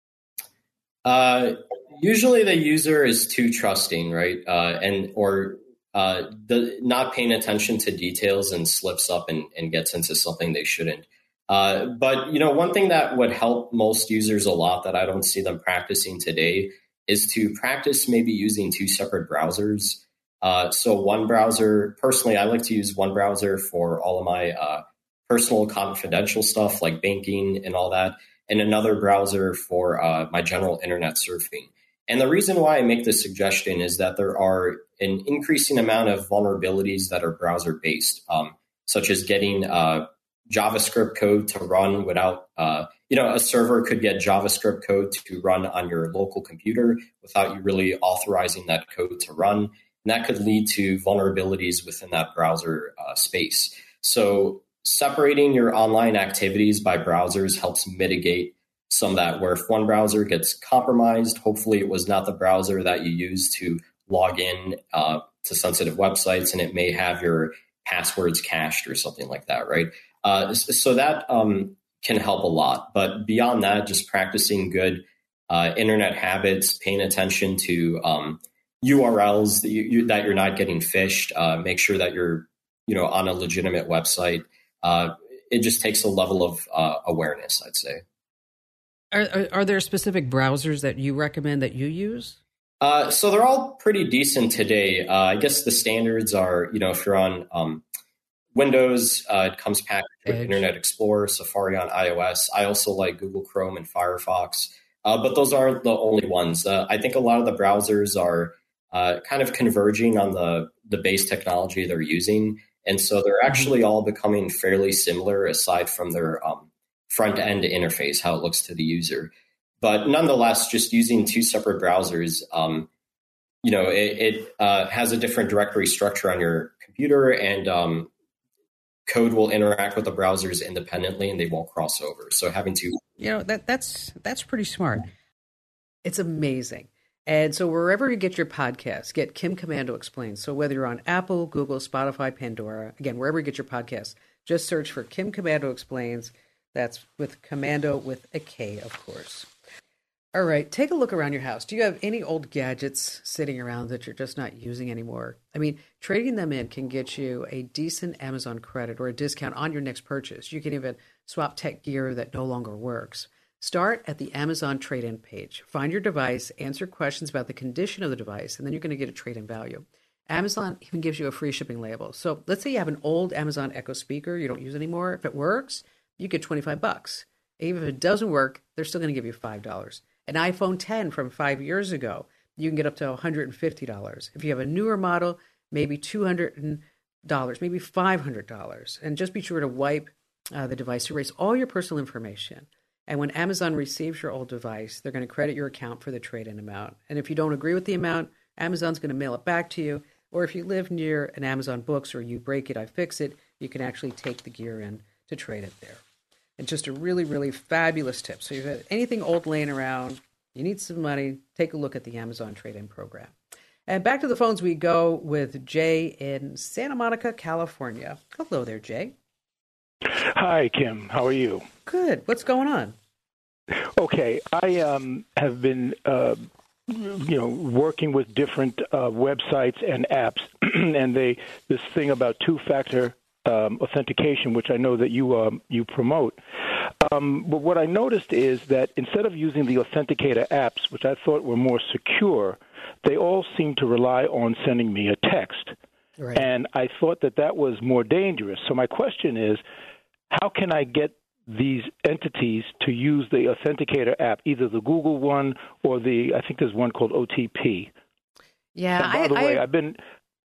Usually the user is too trusting, right? Or not paying attention to details and slips up and gets into something they shouldn't. But, one thing that would help most users a lot that I don't see them practicing today is to practice maybe using 2 separate browsers. So one browser, personally, I like to use one browser for all of my personal confidential stuff like banking and all that, and another browser for my general internet surfing. And the reason why I make this suggestion is that there are an increasing amount of vulnerabilities that are browser-based, such as getting JavaScript code to run without, a server could get JavaScript code to run on your local computer without you really authorizing that code to run. And that could lead to vulnerabilities within that browser space. So separating your online activities by browsers helps mitigate some of that, where if one browser gets compromised, hopefully it was not the browser that you used to log in to sensitive websites, and it may have your passwords cached or something like that, right? So that can help a lot. But beyond that, just practicing good internet habits, paying attention to URLs that you're not getting phished, make sure that you're on a legitimate website. It just takes a level of awareness, I'd say.
Are there specific browsers that you recommend that you use?
So they're all pretty decent today. I guess the standards are, if you're on Windows, it comes packaged with Internet Explorer, Safari on iOS. I also like Google Chrome and Firefox, but those aren't the only ones. I think a lot of the browsers are kind of converging on the base technology they're using. And so they're actually all becoming fairly similar aside from their front-end interface, how it looks to the user. But nonetheless, just using two separate browsers, it has a different directory structure on your computer, and code will interact with the browsers independently, and they won't cross over. So having to...
that's pretty smart. It's amazing. And so wherever you get your podcasts, get Kim Komando Explains. So whether you're on Apple, Google, Spotify, Pandora, again, wherever you get your podcasts, just search for Kim Komando Explains. That's with Commando with a K, of course. All right, take a look around your house. Do you have any old gadgets sitting around that you're just not using anymore? I mean, trading them in can get you a decent Amazon credit or a discount on your next purchase. You can even swap tech gear that no longer works. Start at the Amazon trade-in page. Find your device, answer questions about the condition of the device, and then you're going to get a trade-in value. Amazon even gives you a free shipping label. So let's say you have an old Amazon Echo speaker you don't use anymore. If it works, you get $25. Even if it doesn't work, they're still going to give you $5. An iPhone 10 from 5 years ago, you can get up to $150. If you have a newer model, maybe $200, maybe $500. And just be sure to wipe the device, erase all your personal information. And when Amazon receives your old device, they're going to credit your account for the trade-in amount. And if you don't agree with the amount, Amazon's going to mail it back to you. Or if you live near an Amazon Books or you break it, iFixit, you can actually take the gear in to trade it there. And just a really, really fabulous tip. So if you have anything old laying around, you need some money, take a look at the Amazon trade-in program. And back to the phones we go with Jay in Santa Monica, California. Hello there, Jay.
Hi, Kim. How are you?
Good. What's going on?
Okay. I have been, working with different websites and apps, and this thing about two-factor authentication, which I know that you promote. But what I noticed is that instead of using the authenticator apps, which I thought were more secure, they all seem to rely on sending me a text. Right. And I thought that was more dangerous. So my question is, how can I get these entities to use the authenticator app, either the Google one or I think there's one called OTP.
Yeah.
And by the way, I've been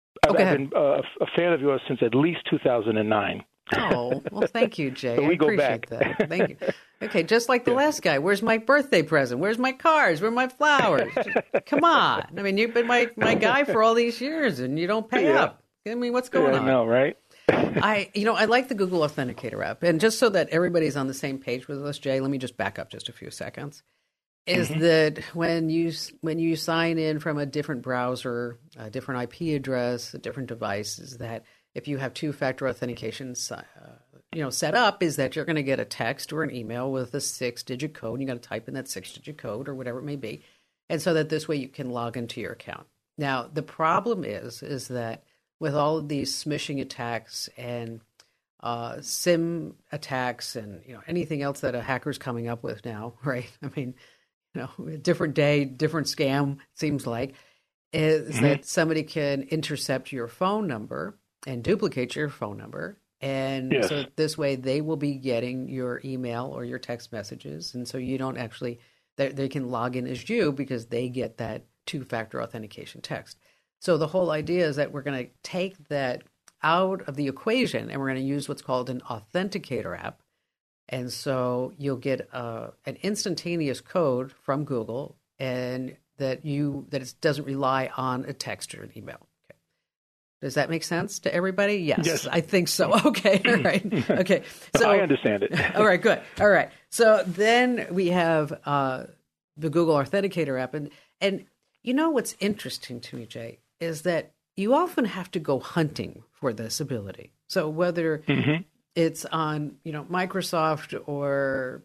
a fan of yours since at least 2009.
Oh, well, thank you, Jay.
So we go
appreciate
back.
That. Thank you. Okay, just like the last guy. Where's my birthday present? Where's my cards? Where are my flowers? Come on. I mean, you've been my guy for all these years, and you don't pay up. I mean, what's going on?
I know, right?
I like the Google Authenticator app. And just so that everybody's on the same page with us, Jay, let me just back up just a few seconds. Is that when you sign in from a different browser, a different IP address, a different device, is that if you have two-factor authentication set up, is that you're going to get a text or an email with a 6-digit code. You got to type in that 6-digit code or whatever it may be. And so that this way you can log into your account. Now, the problem is that with all of these smishing attacks and SIM attacks and anything else that a hacker's coming up with now, right? I mean, different day, different scam, seems like, is that somebody can intercept your phone number and duplicate your phone number. And so this way they will be getting your email or your text messages. And so you don't actually, they can log in as you because they get that two-factor authentication text. So the whole idea is that we're going to take that out of the equation, and we're going to use what's called an authenticator app. And so you'll get an instantaneous code from Google, and that it doesn't rely on a text or an email. Okay. Does that make sense to everybody? Yes. I think so. Okay. All right. Okay. So
I understand it.
All right. Good. All right. So then we have the Google Authenticator app, and you know what's interesting to me, Jay, is that you often have to go hunting for this ability. So whether it's on, Microsoft or,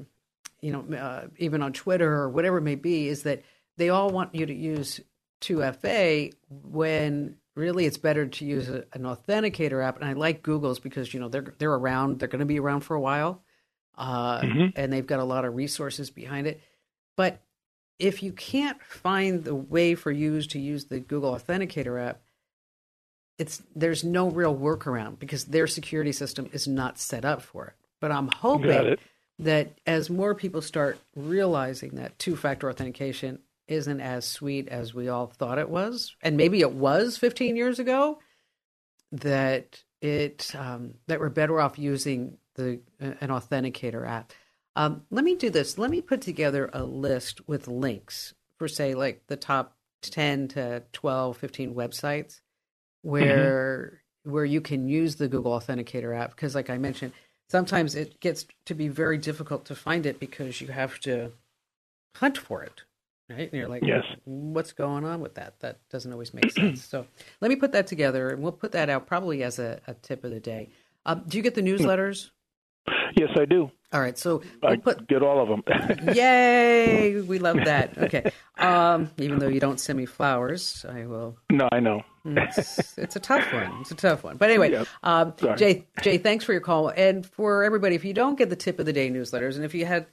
even on Twitter or whatever it may be, is that they all want you to use 2FA when really it's better to use an authenticator app. And I like Google's because, they're around, they're going to be around for a while, and they've got a lot of resources behind it. But if you can't find the way for you to use the Google Authenticator app, there's no real workaround because their security system is not set up for it. But I'm hoping that as more people start realizing that two-factor authentication isn't as sweet as we all thought it was, and maybe it was 15 years ago, that that we're better off using an authenticator app. Let me do this. Let me put together a list with links for, say, like the top 10 to 12, 15 websites where you can use the Google Authenticator app. Because like I mentioned, sometimes it gets to be very difficult to find it because you have to hunt for it, right? And you're like, what's going on with that? That doesn't always make sense. So let me put that together, and we'll put that out probably as a tip of the day. Do you get the newsletters?
Yes, I do.
All right, so
I get all of them.
Yay! We love that. Okay, even though you don't send me flowers, I will.
No, I know.
It's a tough one. It's a tough one. But anyway, Jay, thanks for your call. And for everybody, if you don't get the tip of the day newsletters, and if you had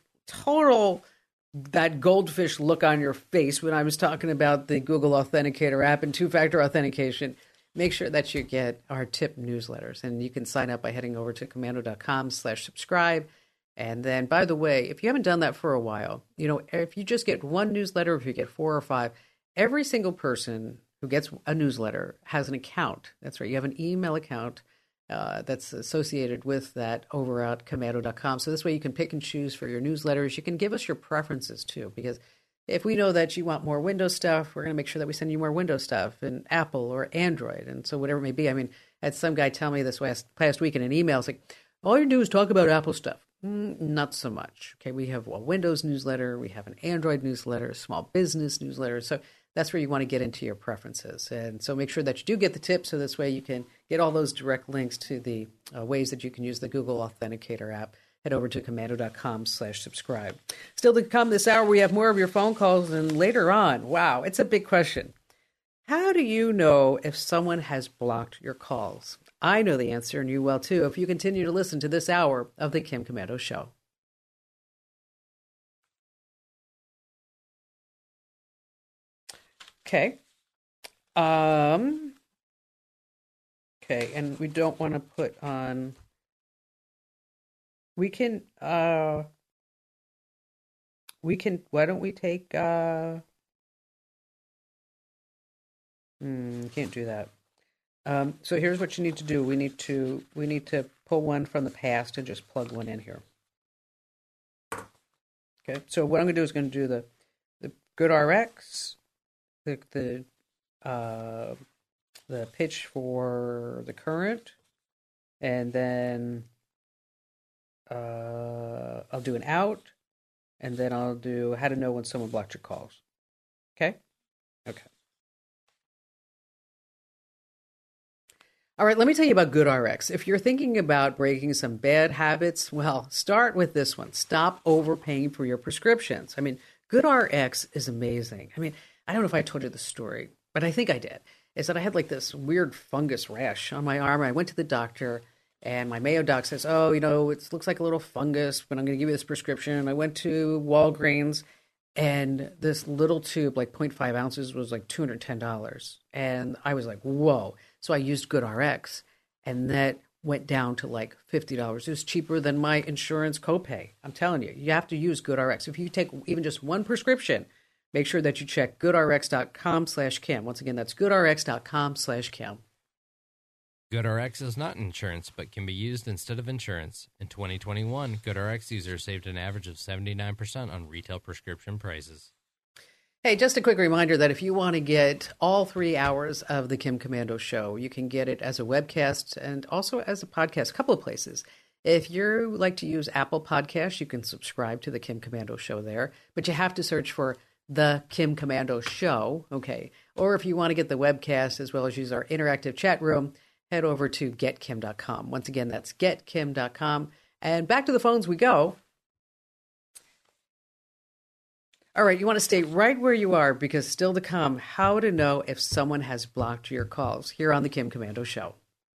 that goldfish look on your face when I was talking about the Google Authenticator app and two-factor authentication, make sure that you get our tip newsletters. And you can sign up by heading over to komando.com/subscribe. And then, by the way, if you haven't done that for a while, if you just get one newsletter, if you get 4 or 5, every single person who gets a newsletter has an account. That's right. You have an email account that's associated with that over at komando.com. So this way you can pick and choose for your newsletters. You can give us your preferences too, because if we know that you want more Windows stuff, we're going to make sure that we send you more Windows stuff in Apple or Android. And so whatever it may be. I mean, I had some guy tell me this past week in an email, it's like, all you do is talk about Apple stuff. Not so much. Okay, we have a Windows newsletter, we have an Android newsletter, a small business newsletter. So that's where you want to get into your preferences. And so make sure that you do get the tips, so this way you can get all those direct links to the ways that you can use the Google Authenticator app. Head over to komando.com/subscribe. Still to come this hour, we have more of your phone calls, and later on, wow, it's a big question. How do you know if someone has blocked your calls? I know the answer, and you will too, if you continue to listen to this hour of the Kim Komando Show. Okay. Okay, and we don't want to put on. We can. Why don't we take? Can't do that. So here's what you need to do. We need to pull one from the past and just plug one in here. Okay. So what I'm going to do is going to do the GoodRx, the pitch for the current, and then I'll do an out, and then I'll do how to know when someone blocked your calls. Okay. Okay. All right, let me tell you about GoodRx. If you're thinking about breaking some bad habits, well, start with this one. Stop overpaying for your prescriptions. I mean, GoodRx is amazing. I mean, I don't know if I told you the story, but I think I did. Is that I had like this weird fungus rash on my arm. I went to the doctor, and my Mayo doc says, oh, it looks like a little fungus, but I'm going to give you this prescription. I went to Walgreens, and this little tube, like 0.5 ounces, was like $210. And I was like, whoa. So I used GoodRx, and that went down to like $50. It was cheaper than my insurance copay. I'm telling you, you have to use GoodRx. If you take even just one prescription, make sure that you check goodrx.com/Kim. Once again, that's goodrx.com/Kim.
GoodRx is not insurance, but can be used instead of insurance. In 2021, GoodRx users saved an average of 79% on retail prescription prices.
Hey, just a quick reminder that if you want to get all 3 hours of the Kim Komando Show, you can get it as a webcast and also as a podcast, a couple of places. If you like to use Apple Podcasts, you can subscribe to the Kim Komando Show there, but you have to search for the Kim Komando Show, okay? Or if you want to get the webcast as well as use our interactive chat room, head over to getkim.com. Once again, that's getkim.com. And back to the phones we go. All right, you want to stay right where you are because still to come, how to know if someone has blocked your calls here on the Kim Komando Show.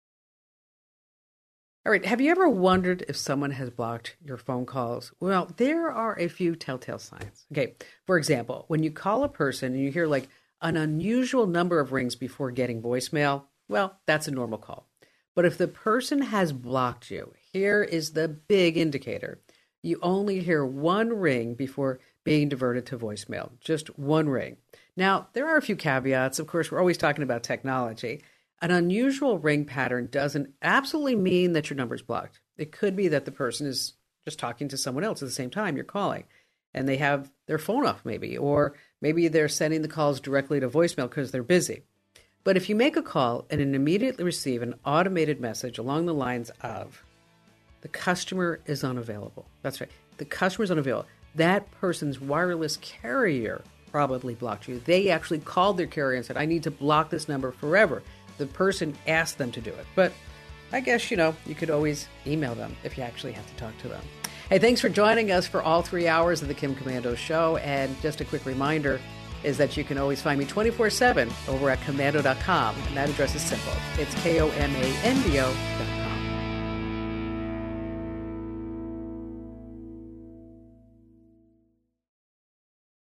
All right, have you ever wondered if someone has blocked your phone calls? Well, there are a few telltale signs. Okay, for example, when you call a person and you hear like an unusual number of rings before getting voicemail, well, that's a normal call. But if the person has blocked you, here is the big indicator. You only hear one ring before being diverted to voicemail, just one ring. Now, there are a few caveats. Of course, we're always talking about technology. An unusual ring pattern doesn't absolutely mean that your number's blocked. It could be that the person is just talking to someone else at the same time you're calling, and they have their phone off maybe, or maybe they're sending the calls directly to voicemail because they're busy. But if you make a call and immediately receive an automated message along the lines of, the customer is unavailable. That's right. The customer is unavailable. That person's wireless carrier probably blocked you. They actually called their carrier and said, I need to block this number forever. The person asked them to do it. But I guess, you could always email them if you actually have to talk to them. Hey, thanks for joining us for all 3 hours of the Kim Komando Show. And just a quick reminder is that you can always find me 24/7 over at komando.com. And that address is simple. It's KOMANDO.com.